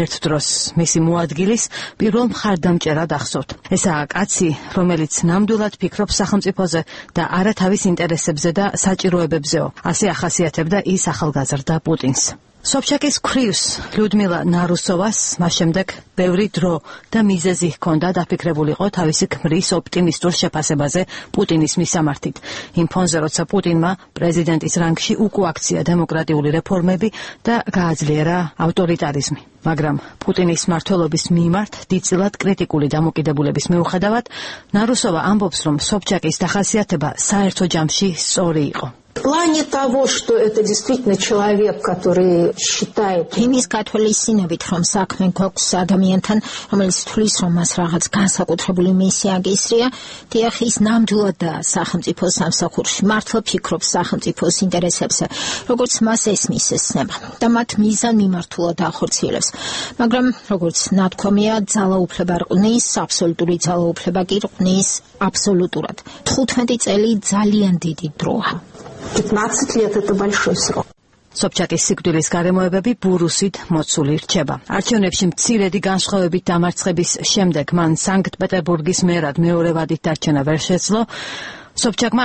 მისი მოადგილის პირველ მხარდამჭერად ახსოვთ. ესაა კაცი, რომელიც ნამდვილად ფიქრობს სახელმწიფოზე და არა თავის ინტერესებზე და საჭიროებებზეო. ასე ახასიათებდა ის ახალგაზრდა პუტინს. Sobchakis ქრიუს ლიუდმილა ნარუსოვას მას შემდეგ ბევრი დრო და მიზეზი ჰქონდა დაფიქრებულიყო თავისი ქმრის ოპტიმისტურ შეფასებაზე პუტინის მისამართით. იმ ფონზე, როცა პუტინმა პრეზიდენტის რანგში უკუაქცია დემოკრატიული რეფორმები და გააძლიერა ავტორიტარიზმი. მაგრამ პუტინის მმართველობის მიმართ დიდწილად კრიტიკული დამოკიდებულების მიუხედავად, ნარუსოვა ამბობს, რომ Sobchakis დახასიათება საერთო ჯამში სწორი იყო. В плане того, что это действительно человек, который считает... Იმის გათვალისწინებით, რომ საქმე გვაქვს ადამიანთან, რომელიც თვლის, რომ მას რაღაც განსაკუთრებული მისია გისრია, დიახ, ის ნამდვილად და სახელმწიფოს სამსახურში მართლა ფიქრობს სახელმწიფოს ინტერესებზე, როგორც მას ესმის ეს ცნება და მათ მიზანმიმართულად ახორციელებს. მაგრამ, როგორც ნათქვამია, ძალაუფლება რყნის, აბსოლუტური ძალაუფლება კი რყნის აბსოლუტურად. 15 წელი ძალიან დიდი დროა. 15 лет это большой срок. Sobchakis სიკვდილის გარემოებები ბურუსით მოცული რჩება. არჩევნებში მცირედი განსხვავებით დამარცხების შემდეგ მან სანქტ-პეტერბურგის მერად მეორე ვადით დარჩენა ვერ შეძლო. Sobchakმა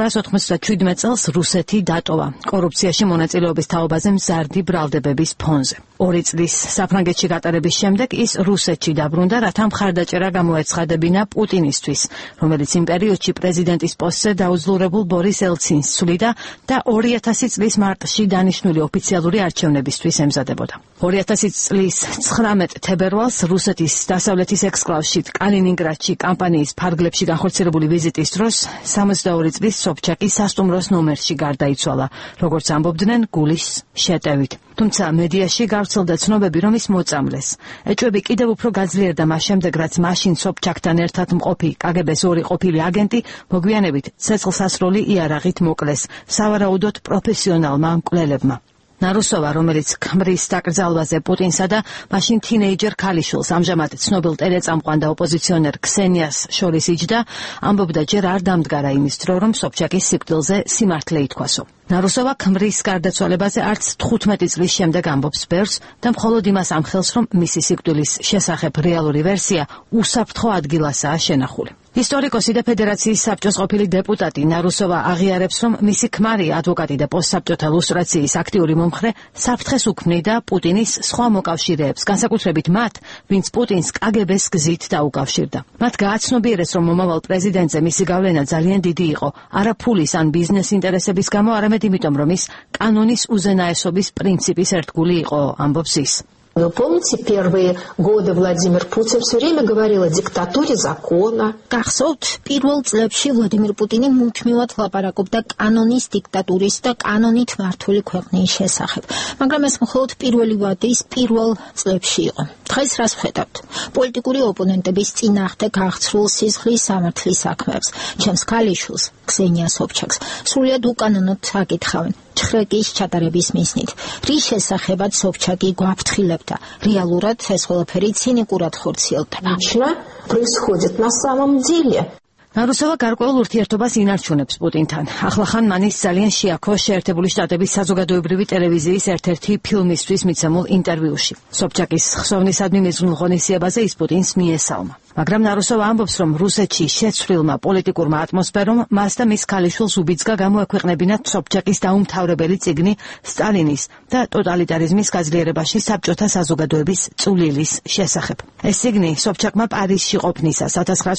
1997 წელს რუსეთი დატოვა კორუფციაში მონაწილეობის თაობაზე მზარდი ბრალდებების ფონზე. 2 წლის საფრანგეთში გატარების შემდეგ ის რუსეთში დაბრუნდა, რათა მხარდაჭერა გამოეცხადებინა პუტინისთვის, რომელიც იმ პერიოდში პრეზიდენტის პოსტზე დაუძლურებულ ბორის ელცინს ცვლიდა და 2000 წლის მარტში დანიშნული ოფიციალური არჩევნებისთვის ემზადებოდა. 2000 წლის 19 თებერვალს რუსეთის დასავლეთის ექსკლავში კალინინგრადში კამპანიის ფარგლებში განხორციელებული ვიზიტის დროს 62 წლის Sobchaki სასტუმროს ნომერში გარდაიცვალა, როგორც ამბობდნენ, გულის შეტევით. თუმცა მედიაში გავრცელდა ცნობები, რომ ის მოწამლეს. ეჭვები კიდევ უფრო გაძლიერდა მას შემდეგ, რაც მაშინ Sobchakთან ერთად მყოფი KGB-ს ორი ყოფილი აგენტი მოგვიანებით ცეცხლსასროლი იარაღით მოკლეს სავარაუდოდ პროფესიონალმა მკვლელებმა. ნარუსოვა, რომელიც ქმრის დაკრძალვაზე პუტინსა და მაშინ თინეიჯერ ქალიშვილს ამჟამად ცნობილ ტელეწამყვან და ოპოზიციონერ ქსენიას შორის იჯდა, ამბობდა ჯერ არ დამდგარა იმის დრო, რომ Sobchakis სიკვდილზე სიმართლე ითქვასო. ნარუსოვა ქმრის გარდაცვალებაზე არც 15 წლის შემდეგ ამბობს ბევრს და მხოლოდ იმას ამხელს, რომ მისი სიკვდილის შესახებ რეალური ვერსია უსაფრთხო ადგილასაა შენახული. ისტორიკოსი და ფედერაციის საბჭოს ყოფილი დეპუტატი ნარუსოვა აღიარებს, რომ მისი ქმარი ადვოკატი და პოსტსაბჭოთა ლუსტრაციის აქტიური მომხრე საფრთხეს უქმნიდა პუტინის სხვა მოკავშირეებს, განსაკუთრებით მათ, ვინც პუტინს KGB-ს გზით დაუკავშირდა. მათ გააცნობიერეს, რომ მომავალ პრეზიდენტზე მისი გავლენა ძალიან დიდი იყო, არა ფულის ან ბიზნეს ინტერესების გამო, არამედ იმიტომ, რომ ის კანონის უზენაესობის პრინციპის ერთგული იყო, ამბობს ის. Вы помните, первые годы Владимир Путин все время говорил о диктатуре закона. გახსოვთ, პირველ წლებში ვლადიმერ პუტინი მუდმივად ლაპარაკობდა კანონის დიქტატურის და კანონით მართული ქვეყნის შესახებ. მაგრამ ეს მხოლოდ პირველი ვადის პირველ წლებში იყო. დღეს რას ვხედავთ? პოლიტიკური ოპონენტების წინააღმდეგ გახსრულ სისხლის სამართლის საქმეებს, ჩემს ქალიშვილს, ქსენია Sobchak's, სრულიად უკანონოდ აკითხავენ. ჩხრეკის ჩატარების მიზნით. რის შესახებაც Sobchaki გვაფრთხილებდა. რეალურად ეს ყველაფერი ცინიკურად ხორციელდება. Происходит на самом деле. ნარუსოვა გარკვეულ ურთიერთობას ინარჩუნებს პუტინთან. ახლახან მან ის ძალიან შეაქო შეერთებული შტატების საზოგადოებრივი ტელევიზიის ერთ-ერთი ფილმისთვის მიცემულ ინტერვიუში. Sobchakis ხსოვნისადმი მიზნულ ღონისძიებაზე ის პუტინს მიესალმა. მაგრამ ნარუსოვა ამბობს, რომ რუსეთში შეცვლილმა პოლიტიკურმა ატმოსფერომ მას და მის ქალიშვილს უბიძგა გამოექვეყნებინათ Sobchakis დაუმთავრებელი წიგნი სტალინის და ტოტალიტარიზმის გაძლიერებაში საბჭოთა საზოგადოების წულილის შესახებ. ეს წიგნი Sobchakმა პარიზში ყოფნისას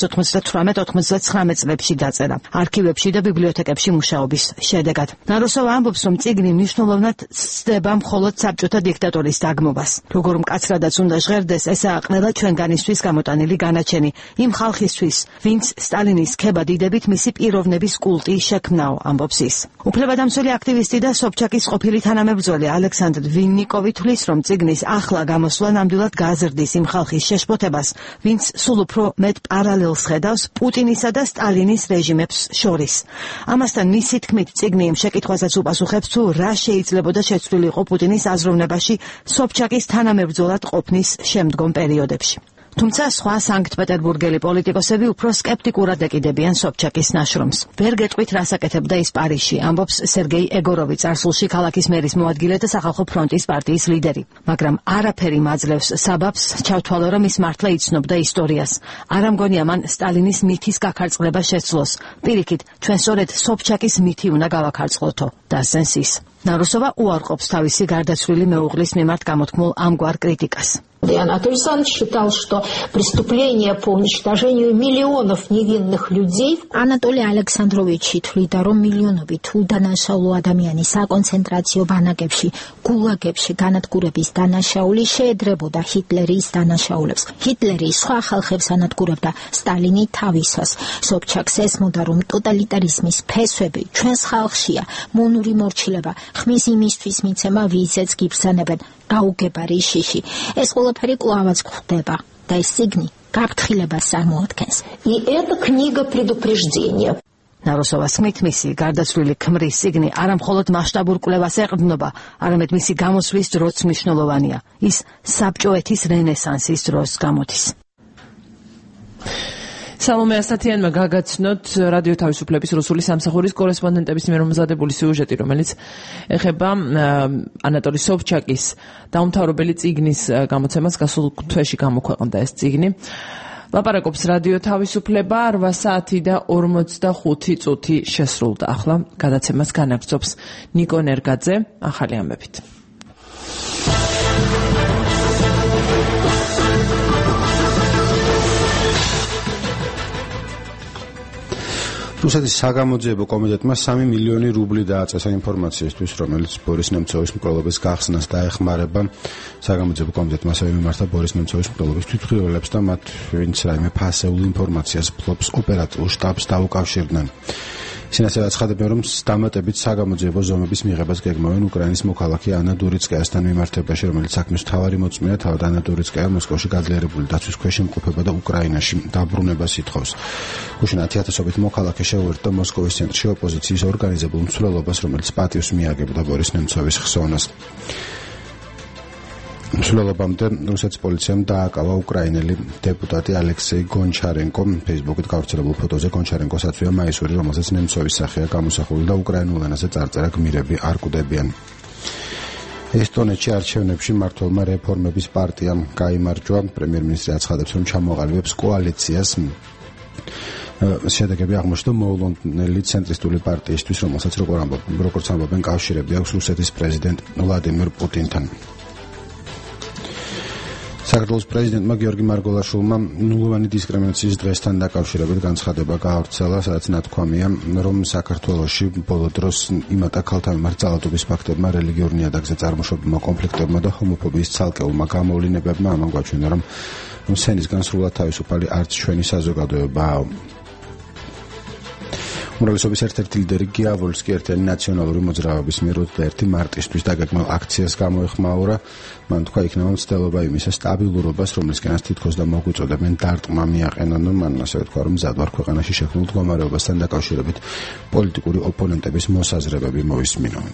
1998-99 წლებში დაწერა, არქივებში და ბიბლიოთეკებში მუშაობის შედეგად. ნარუსოვა ამბობს, რომ წიგნი მნიშვნელოვნად ცდება მხოლოდ საბჭოთა დიქტატორის დაგმობას. როგორ მკაცრადაც უნდა ჟღერდეს, ესაა ყველა ჩვენგანისთვის გამოტანილი განაჩენი იმ ხალხისთვის, ვინც სტალინის ქება-დიდებით მისი პიროვნების კულტი შექმნაო, ამბობს ის. უფლებადამცველი აქტივისტი და Sobchakis ყოფილი თანამებრძოლი ალექსანდრ ვინნიკოვი თვლის, რომ წიგნის ახლა გამოსვლა ნამდვილად გააზრდის იმ ხალხის შეშფოთებას, ვინც სულ უფრო მეტ პარალელს ხედავს პუტინისა და სტალინის რეჟიმებს შორის. ამასთან მისი თქმით, წიგნი იმ შეკითხვასაც უპასუხებს, თუ რა შეიძლებოდა შეცვლილიყო პუტინის აზროვნებაში Sobchakis თანამებრძოლად ყოფნის შემდგომ პერიოდებში. თუმცა სხვა სანქტ-პეტერბურგელი პოლიტიკოსები უფრო სკეპტიკურად ეკიდებიან სობჩაკის ნაშრომს. ვერ გეტყვით, რას აკეთებდა ის პარიზში, ამბობს სერგეი ეგოროვი, წარსულში ქალაქის მერის მოადგილე და სახალხო ფრონტის პარტიის ლიდერი. მაგრამ არაფერი მაძლევს საბაბს ჩავთვალო, რომ ის მართლა იცნობდა ისტორიას. არ ამგონია მან სტალინის მითის გაქარწყლება შეცვლოს. პირიქით, ჩვენ სწორედ სობჩაკის მითი უნდა გავაქარწყლოთო, დასცენს ის. ნარუსოვა უარყოფს თავისი გარდაცვლილი მეუღლის მიმართ გამოთქმულ ამგვარ კრიტიკას. Анатолий Александрович считал, что преступление по уничтожению миллионов невинных людей... Анатолий Александрович თვლიდა, რომ მილიონობით უდანაშაულო ადამიანის საკონცენტრაციო ბანაკებში, გულაგებში განადგურების დანაშაული შეედრებოდა ჰიტლერის დანაშაულებს. ჰიტლერი სხვა ხალხებს ანადგურებდა, სტალინი თავისას. სობჩაკს ესმოდა, რომ ტოტალიტარიზმის ფესვები ჩვენს ხალხშია, მონური მორჩილება, ხმის იმისთვის მიცემა, ვიზეც გიბრძანებენ, გაუგებარი შიში. ეს ყველაფერი კვლავაც გვხდება და ეს სიგნი გაფრთხილებას წარმოადგენს. И это книга предупреждения. ნარუსოვას თქმით, მისი გარდაცვლილი ქმრის სიგნი არა მხოლოდ მასშტაბურ კვლევას ეყრდნობა, არამედ მისი გამოსვლის დროც მნიშვნელოვანია. ის საბჭოეთის რენესანსის დროს გამოდის. სალომე ასათიანმა გაგაცნოთ რადიო თავისუფლების რუსული სამსახურის კორესპონდენტების მიერ მომზადებული სიუჟეტი, რომელიც ეხება ანატოლი სობჩაკის დაუმთავრებელი წიგნის გამოცემას. გასულ თვეში გამოქვეყნდა ეს წიგნი. ლაპარაკობს რადიო თავისუფლება, 8 საათი და 45 წუთი შესრულდა. ახლა გადაცემას განაგრძობს ნიკო ნერგაძე ახალი ამბებით. რუსეთის საგამოძიებო კომიტეტმა 3 მილიონი რუბლი დააწესა ინფორმაციისთვის, რომელიც ბორის ნემცოვის მკვლელობის გახსნას დაეხმარება. საგამოძიებო კომიტეტმა ასევე მიმართა ბორის ნემცოვის მკვლელობის თვითმხილველებს და მათ ვინც რაიმე ფასეულ ინფორმაციას ფლობს ოპერატიულ შტაბს დაუკავშირდნენ. ისინი ასევე აცხადებენ, რომ დამატებით საგამოძიებო ზომების მიღებას გეგმავენ უკრაინის მოქალაქე ანა დურიცკაიასთან მიმართებაში, რომელიც საქმის მთავარი მოწმეა. თავად ანა დურიცკაია მოსკოვში გადლიერებული დაცვის ქვეშ იმყოფება და უკრაინაში დაბრუნებას ითხოვს. გუშინ 10,000-ობით მოქალაქე შეუერთდა მოსკოვის ცენტრში ოპოზიციის ორგანიზებულ მცველობას, რომელიც პატივს მიაგებდა ბორის ნემცოვის ხსოვნას. მცველობამდე რუსეთის პოლიციამ დააკავა უკრაინელი დეპუტატი ალექსეი გონჩარენკო. ფეისბუქით გავრცელებულ ფოტოზე გონჩარენკოს აწვია მაისური, რომელსაც ნემცოვის სახეა გამოსახული და უკრაინულ ენაზე წარწერა გმირები არ კვდებიან. ესტონეთში არჩევნებში მმართველმა რეფორმების პარტიამ გაიმარჯვა. პრემიერ-მინისტრი აცხადებს, რომ ჩამოყალიბებს კოალიციას. შედეგები აღმოჩნდა მოულოდნელი ცენტრისტული პარტიისთვის, რომელსაც როგორც ამბობენ, კავშირები აქვს რუსეთის პრეზიდენტ ვლადიმირ პუტინთან. საქართველოს პრეზიდენტმა გიორგი მარგოლაშვილმა ნულოვანი დისკრიმინაციის დღესთან დაკავშირებით განცხადება გაავრცელა, სადაც ნათქვამია, რომ საქართველოში ბოლო დროს იმატა ქალთა მიმართ ძალადობის ფაქტებმა, რელიგიურ ნიადაგზე წარმოშობილმა კონფლიქტებმა და ჰომოფობიის ცალკეულმა გამოვლინებებმა. ამან გვაჩვენა, რომ სენისგან სრულად თავისუფალი არც ჩვენი საზოგადოებაა. უმრავლესობის ერთ-ერთი ლიდერი გიავოლსკი ერთიანი ნაციონალური მოძრაობის მიერ 21 მარტისთვის დაგეგმილ აქციას გამოეხმაურა. მან თქვა, იქნება მცდელობა იმისა სტაბილურობას, რომლისკენაც თითქოს და მოგვიწოდებენ დარტყმა მიაყენონ. მან ასევე თქვა, რომ მზად ვარ ქვეყანაში შექმნილ მდგომარეობასთან დაკავშირებით პოლიტიკური ოპონენტების მოსაზრებები მოვისმინონ.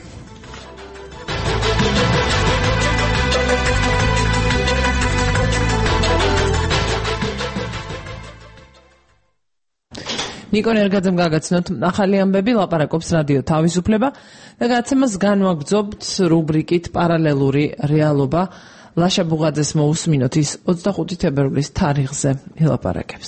ნიკო ნერგაძემ გაგაცნოთ ახალი ამბები, ლაპარაკობს რადიო თავისუფლება და გადაცემას განვაგრძობთ რუბრიკით პარალელური რეალობა. ლაშა ბუღაძეს მოусმინოთ, ის 25 თებერვლის თარიღზე ილაპარაკებს.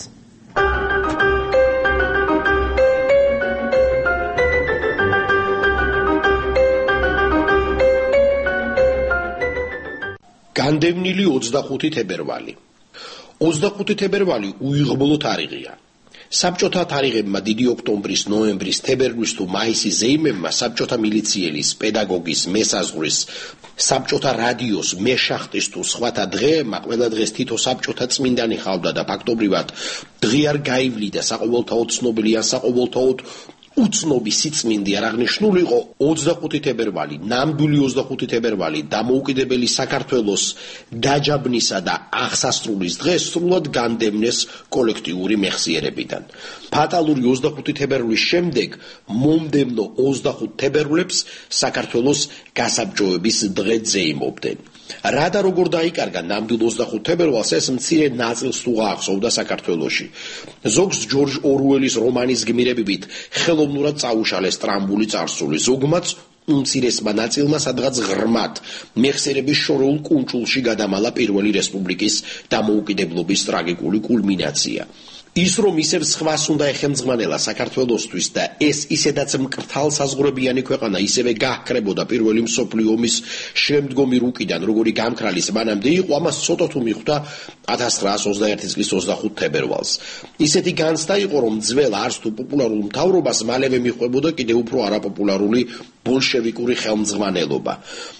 განდევნილი 25 თებერვალი. 25 თებერვალი უიღბლო თარიღია. საბჭოთა თარიღებმა დიდი ოქტომბრის, ნოემბრის, თებერვლის თუ მაისის ზეიმებმა საბჭოთა მილიციელის, პედაგოგის, მესაზღვრის, საბჭოთა რადიოს, მეშახტის თუ სხვათა დღეებმა ყველა დღეს თითო საბჭოთა წმინდანი ხავდა და ფაქტობრივად დღე არ გაივლიდა საყოველთაოდ ცნობილი ან საყოველთაოდ უცნობი სიწმინდე არ აღნიშნული იყო 25 თებერვალი, ნამდვილი 25 თებერვალი დამოუკიდებელი საქართველოს დაჯაბნისა და აღსასრულის დღეს სრულად განდევნეს კოლექტიური მეხსიერებიდან. ფატალური 25 თებერვლის შემდეგ მომდევნო 25 თებერვლებს საქართველოს გასაბჭოების დღე ზეიმობდნენ. რა და როგორ დაიკარგა ნამდვილ 25 თებერვალს ეს მცირე ნაწილს თუ გაახსოვდა საქართველოში. ზოგს ჯორჯ ორუელის რომანის გმირებივით ხელოვნურად წაუშალეს ტრამბული წარსული, ზოგმაც უმცირესმა ნაწილმა სადღაც ღრმად მეხსიერების შორეულ კუნჭულში გადამალა პირველი რესპუბლიკის დამოუკიდებლობის ტრაგიკული კულმინაცია. ის რომ ისევ სხვას უნდა ეხემძღვანელა საქართველოსთვის და ეს ისედაც მკრთალსაზღვრებიანი ქვეყანა ისევე გაჰქრებოდა პირველი მსოფლიო ომის შემდგომი რუკიდან, როგორი გამქრალის მანამდე იყო, ამას ცოტა თუ მიხვდა 1921 წლის 25 თებერვალს. ისეთი განცდა იყო, რომ ძველ არც თუ პოპულარულ მთავრობას მალევე მიხვდებოდა კიდევ უფრო არაპოპულარული ბოლშევიკური ხელმძღვანელობა.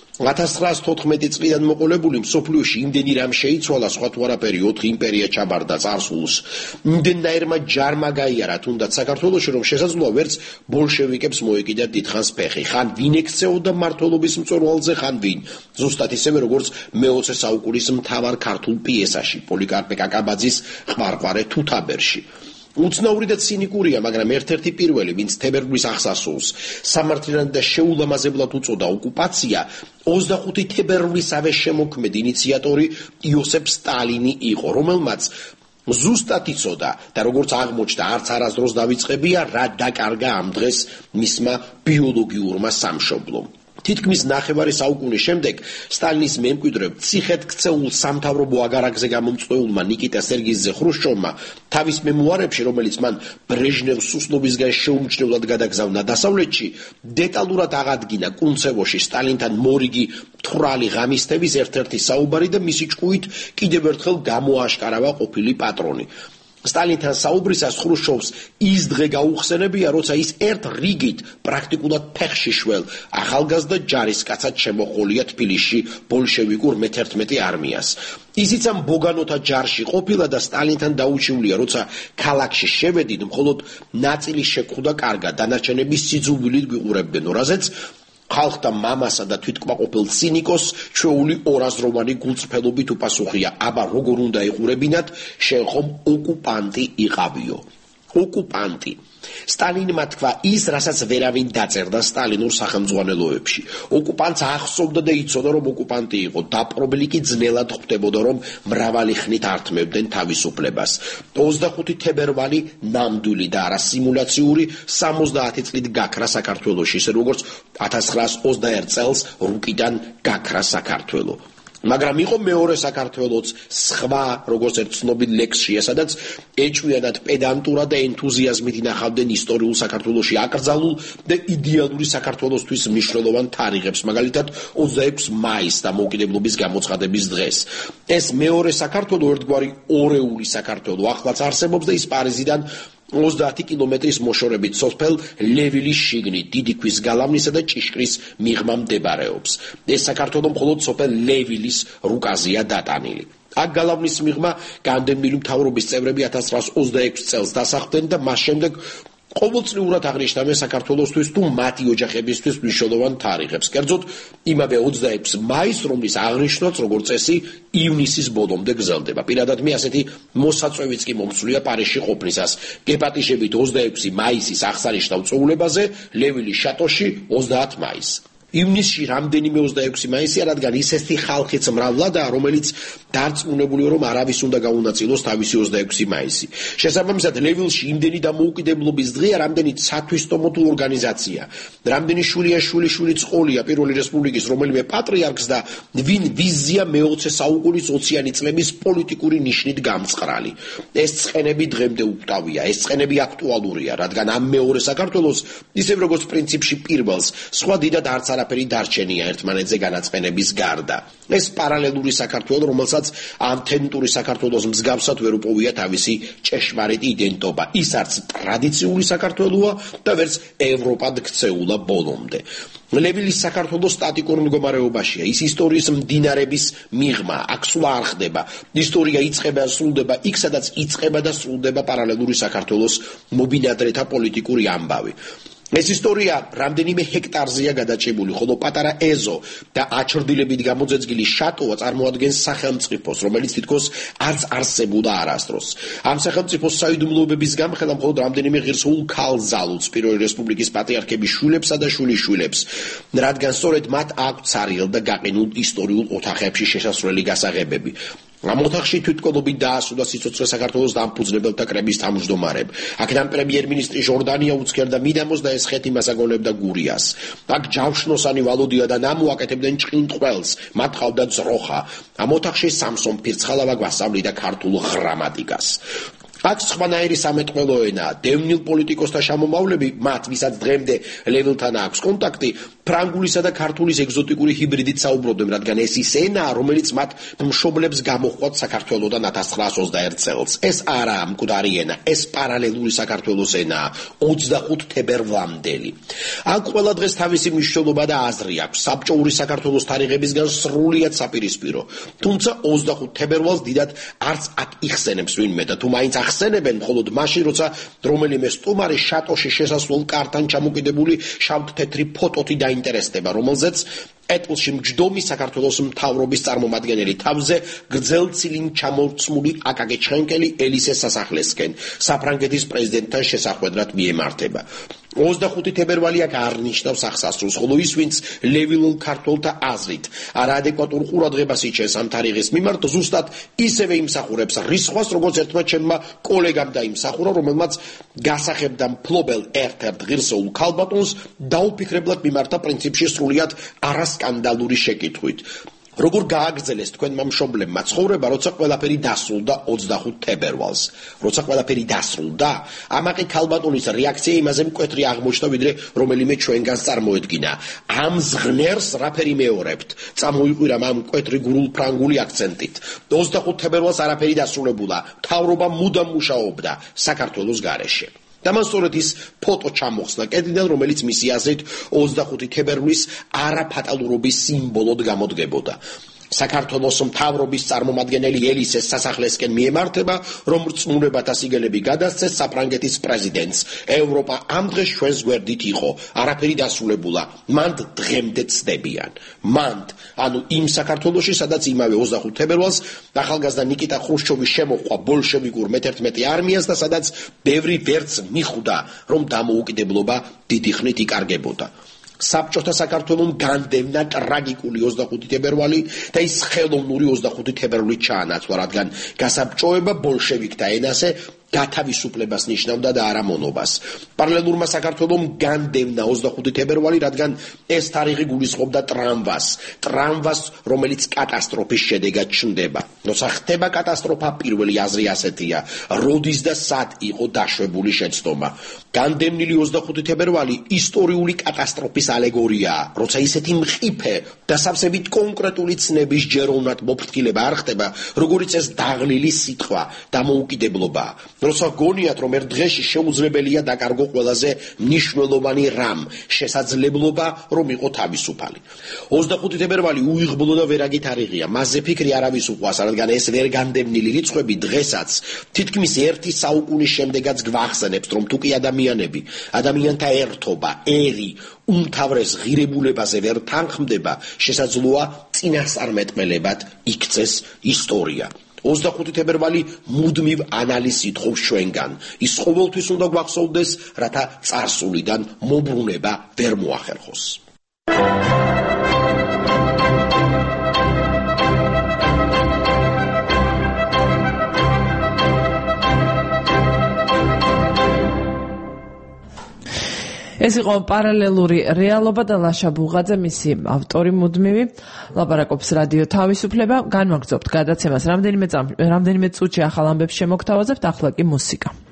1914 წლიდან მოყოლებული მსოფლიოში იმდენი რამ შეიცვალა, სხვა თუ არაფერი 4 იმპერია ჩაბარდა წარსულს. იმდენნაირმა ჯარმა გაიარა თუნდაც საქართველოში, რომ შესაძლოა ვერც ბოლშევიკებს მოეკიდათ დიდხანს ფეხი. ხან ვინ ექცეოდა მმართველობის მწვერვალზე, ხან ვინ. ზუსტად ისევე როგორც მე-20 საუკუნის მთავარ ქართულ პიესაში, პოლიკარპე კაკაბაძის ყვარყვარე თუთაბერში. უცნაური და ცინიკურია, მაგრამ ერთ-ერთი პირველი, ვინც თებერვლის აღსასრულს სამართლიანად და შეულამაზებლად უწოდა ოკუპაცია, 25 თებერვლისავე შემოქმედ ინიციატორი იოსებ სტალინი იყო, რომელმაც ზუსტად იცოდა და როგორც აღმოჩნდა, არც არასდროს დავიწყებია, რა დაკარგა ამ დღეს მისმა ბიოლოგიურმა სამშობლომ. თითქმის ნახევარი საუკუნის შემდეგ სტალინის მემკვიდრე ციხედ ქცეულ სამთავრობო აგარაკზე გამომწვეულმა ნიკიტა სერგეიძე ხრუშჩოვმა თავის მემუარებში, რომელიც მან ბრეჟნევს სუსლობისგან შეუმჩნევლად გადაგზავნა დასავლეთში, დეტალურად აღადგინა კუნცევოში სტალინთან მორიგი მთვრალი ღამისთების ერთ-ერთი საუბარი და მისი ჭკუით კიდევ ერთხელ გამოაშკარავა ყოფილი პატრონი. სტალინთან საუბრისას ხრუშჩოვს ის დღე გაუხსენებია, როცა ის ერთ რიგით პრაქტიკულად ფეხში შველ ახალგაზრდა ჯარისკაცად შემოყოლია თბილისში ბოლშევიკურ მე-11 არმიას. ისიც ამ ბოგანოთა ჯარში ყოფილა და სტალინთან დაუჩივლია, როცა ქალაქში შევედით, მხოლოდ ნაწილი შეგხვდა კარგად, დანარჩენები სიძულვილით გვიყურებდნენ, რაზეც ხალხთა მამასა და თვითკმაყოფილ ცინიკოს ჩვეული ორაზროვანი გულწრფელობით უპასუხია, აბა როგორ უნდა იყურებინათ, შენ ხომ ოკუპანტი იყავიო. ოკუპანტი. სტალინმა თქვა ის, რასაც ვერავინ დაწერდა სტალინურ სახელმძღვანელოებში. ოკუპანტს ახსოვდა და იცოდა, რომ ოკუპანტი იყო. დაპყრობილი კი ძნელად ხვდებოდა, რომ მრავალი ხნით ართმევდნენ თავისუფლებას. 25 თებერვალი ნამდვილი და არა სიმულაციური 70 წლით გაქრა საქართველოში, ისე როგორც 1921 წელს რუკიდან გაქრა საქართველო. მაგრამ იყო მეორე საქართველოც სხვა, როგორც ერთ ცნობილ ლექსშია, სადაც ეჭვიანად პედანტურად და ენთუზიაზმით ინახავდნენ ისტორიულ საქართველოში აკრძალულ და იდეალური საქართველოსთვის მნიშვნელოვან თარიღებს, მაგალითად 26 მაისს დამოუკიდებლობის გამოცხადების დღეს. ეს მეორე საქართველო ერთგვარი ორეული საქართველო ახლაც არსებობს და ის პარიზიდან 30 კილომეტრის მოშორებით სოფელ ლევილის შიგნით, დიდი ქვის გალავნისა და ჭიშკრის მიღმა მდებარეობს. ეს საქართველო მხოლოდ სოფელ ლევილის რუკაზეა დატანილი. აქ გალავნის მიღმა განდევნილი მთავრობის წევრები 1926 წელს დასახლდნენ და მას შემდეგ ყოველწლიურად აღნიშნავენ საქართველოსთვის თუ მათი ოჯახებისთვის მნიშვნელოვან თარიღებს. კერძოდ, იმავე 26 მაისს, რომლის აღნიშვნაც, როგორც წესი, ივნისის ბოლომდე გრძელდება. პირადად მე ასეთი მოსაწვევიც კი მომსვლია პარიზში ყოფნისას. გეპატიჟებით 26 მაისის აღსანიშნავ წვეულებაზე, ლევილის შატოში 30 მაისს. ივნისში რამდენიმე 26 მაისია, რადგან ისეთი ხალხიც მრავლადაა, რომელიც დარწმუნებულია, რომ არავის უნდა გაუნაწილოს თავისი 26 მაისი. შესაბამისად, ლევილში იმდენი დამოუკიდებლობის დღეა, რამდენიც სათვისტომო თუ ორგანიზაცია, რამდენი შვილი წყოლია პირველი რესპუბლიკის რომელიმე პატრიარქს და ვინ ვიზია მე-20 საუკუნის 20-იანი წლების პოლიტიკური ნიშნით გამწყრალი. ეს ცხენები დღემდე უკტავია, ეს ცხენები აქტუალურია, რადგან ამ მეორე საქართველოს, ისევ როგორც პრინციპში პირველს, სხვა დიდად არც არაფერი დარჩენია ერთმანეთზე განაწყენების გარდა. ეს პარალელური საქართველო, რომელსაც ავთენტური საქართველოს მსგავსად ვერ უპოვია თავისი ჭეშმარიტი იდენტობა. ის არც ტრადიციული საქართველოა და ვერც ევროპად ქცეულა ბოლომდე. ლევილის საქართველოს სტატიკურ მდგომარეობაშია. ის ისტორიის მდინარების მიღმა, აქ სულ არ ხდება. ისტორია იწყება და სრულდება იქ, სადაც იწყება და სრულდება პარალელური საქართველოს მობინადრეთა პოლიტიკური ამბავი. ეს ისტორია რამდენიმე ჰექტარზეა გადაჭიმული, ხოლო პატარა ეზო და აჩრდილებით გამოძეძგილი შატოა წარმოადგენს სახელმწიფოს, რომელიც თითქოს არც არსებობდა არასდროს. ამ სახელმწიფოს საიდუმლოებების გამხელა მხოლოდ რამდენიმე ღირსეულ ქალს ზალუց პირველი რესპუბლიკის პატრიარქების შვილებსა და შვილიშვილებს, რადგან სწორედ მათ აქვთ ცარიელ და გაყინულ ისტორიულ ოთახებში შესასვლელი გასაღებები. ამ ოთახში თვითმკვლელობით დაასრულა სიცოცხლე საქართველოს დამფუძნებელთა კრების თავმჯდომარემ. აქედან პრემიერ-მინისტრი ჟორდანია უცქერდა მიდამოს და ეს ხეთი მასაგონებდა გურიას. აქ ჯავშნოსანი ვალოდია და ნამუ აკეთებდნენ ჭყინტყველს, მათ ყავდათ ძროხა. ამ ოთახში სამსონ ფირცხალავა გვასწავლიდა ქართულ გრამატიკას. აქ სხვანაირი სამეთყველო ენა, დევნილ პოლიტიკოსთა შამომავლები, მათ ვისაც დღემდე ლევილთან აქვს კონტაქტი, ფრანგულისა და ქართულის ეგზოტიკური ჰიბრიდით საუბრობდნენ, რადგან ეს ის ენაა, რომელიც მათ მშობლებს გამოჰყვათ საქართველოდან 1921 წელს. ეს არაა მკვდარი ენა, ეს პარალელური საქართველოს ენაა, 25 თებერვლამდელი. აქ ყველა დღეს თავისი მნიშვნელობა და აზრი აქვს, საბჭოური საქართველოს თარიღებისგან სრულიად საპირისპირო. თუმცა 25 თებერვალს დიდად არც აქ იხსენებს ვინმე და თუ მაინც ახსენებენ, მხოლოდ მაშინ, როცა რომელიმე სტუმარი შატოში შესასვლელ კარტთან ჩამოკიდებული შავ-თეთრი ფოტოთი დაინტერესდება, რომელზეც ეტლში მჯდომი საქართველოს მთავრობის წარმომადგენელი თავზე გრძელწილით ჩამორცმული აკაკი ჩხენკელი ელისეს სასახლესკენ საფრანგეთის პრეზიდენტთან შესახვედრად მიემართება. 25 თებერვალი აქ არ ნიშნავს აღსასრულს, ხოლო ის, ვინც ლევილულ ქართველთა აზრით არაადეკვატურ ყურადღებას იჩენს ამ თარიღის მიმართ, ზუსტად ისევე იმსახურებს რისხვას, როგორც ერთმა ჩემმა კოლეგამ დაიმსახურა, რომელმაც გასახებდა მფლობელ ერთ-ერთ ღირსეულ ქალბატონს დაუფიქრებლად მიმართა პრინციპში სრულიად არასკანდალური შეკითხვით. როგორ გააგრძელეს თქვენმა მშობლებმა ცხოვრება, როცა ყველაფერი დასრულდა 25 თებერვალს? როცა ყველაფერი დასრულდა, ამაყი ქალბატონის რეაქცია იმაზე მკვეთრი აღმოჩნდა, ვიდრე რომელიმე ჩვენგანს წარმოედგინა. ამ ზღნერს რაფერი მეორებთ? წამოიყვირა ამ მკვეთრი გურულ ფრანგული აქცენტით. 25 თებერვალს არაფერი დასრულებულა, მთავრობა მუდამ მუშაობდა საქართველოს გარეშე. და მან სწორედ ის ფოტო ჩამოხსნა კედლიდან, რომელიც მისი აზრით 25 თებერვლის არაფატალურობის სიმბოლოდ გამოდგებოდა. საქართველოს მთავრობის წარმომადგენელი ელისეს სასახლესკენ მიემართება, რომ რწმუნებათა სიგელები გადასცეს საფრანგეთის პრეზიდენტს. ევროპა ამ დღეს ჩვენს გვერდით იყო, არაფერი დასრულებულა, მანდ დღემდე ცდებიან. მანდ, ანუ იმ საქართველოში, სადაც იმავე 25 თებერვალს ახალგაზრდა ნიკიტა ხრუშჩოვი შემოჰყვა ბოლშევიკურ მე-11 არმიას და სადაც ბევრი ვერც მიხვდა, რომ დამოუკიდებლობა დიდი ხნით იკარგებოდა. საბჭოთა საქართველოს განდევნა ტრაგიკული 25 თებერვალი და ის ხელოვნური 25 თებერვლით ჩაანაცვლა, რადგან გასაბჭოება ბოლშევიკთა ენაზე გათავისუფლებას ნიშნავდა და არა მონობას. პარალელურმა საქართველოს განდევნა 25 თებერვალი, რადგან ეს თარიღი გულისხმობდა ტრამვას, რომელიც კატასტროფის შედეგად ჩნდება. როცა ხდება კატასტროფა, პირველი აზრი ასეთია, როდის და სად იყო დაშვებული შეცდომა. განდევნილი 25 თებერვალი ისტორიული კატასტროფის ალეგორიაა, როცა ისეთი მყიფე და სავსებით კონკრეტული ცნების ჯეროვნად მოფრთხილება არ ხდება, როგორიც ეს დაღლილი სიტყვა დამოუკიდებლობა. როცა გონიათ, რომ ერთ დღეში შეუძლებელია დაკარგო ყველაზე მნიშვნელოვანი რამ, შესაძლებლობა, რომ იყო თავისუფალი. 25 თებერვალი უიღბლო და ვერაგი თარიღია, მასზე ფიქრი არავის უყვარს, რადგან ეს ვერ განდევნილი რიცხვები დღესაც, თითქმის ერთი საუკუნის შემდეგაც გვახსენებს, რომ თუკი ადამიანთა ერთობა, ერი, უმთავრეს ღირებულებაზე ვერ თანხმდება, შესაძლოა წინასწარმეტყველებად იქცეს ისტორია. 25 თებერვალი მუდმივ ანალიზით ხოვს ჩვენგან. ის ყოველთვის უნდა გვახსოვდეს, რათა წარსულიდან მობრუნება ვერ მოახერხოს. ეს იყო პარალელური რეალობა და ლაშა ბუღაძე, მისი ავტორი მუდმივი, ლაპარაკობს რადიო თავისუფლება. განვაგრძობთ გადაცემას რამდენიმე წუთში ახალ ამბებს შემოგთავაზებთ, ახლა კი მუსიკა.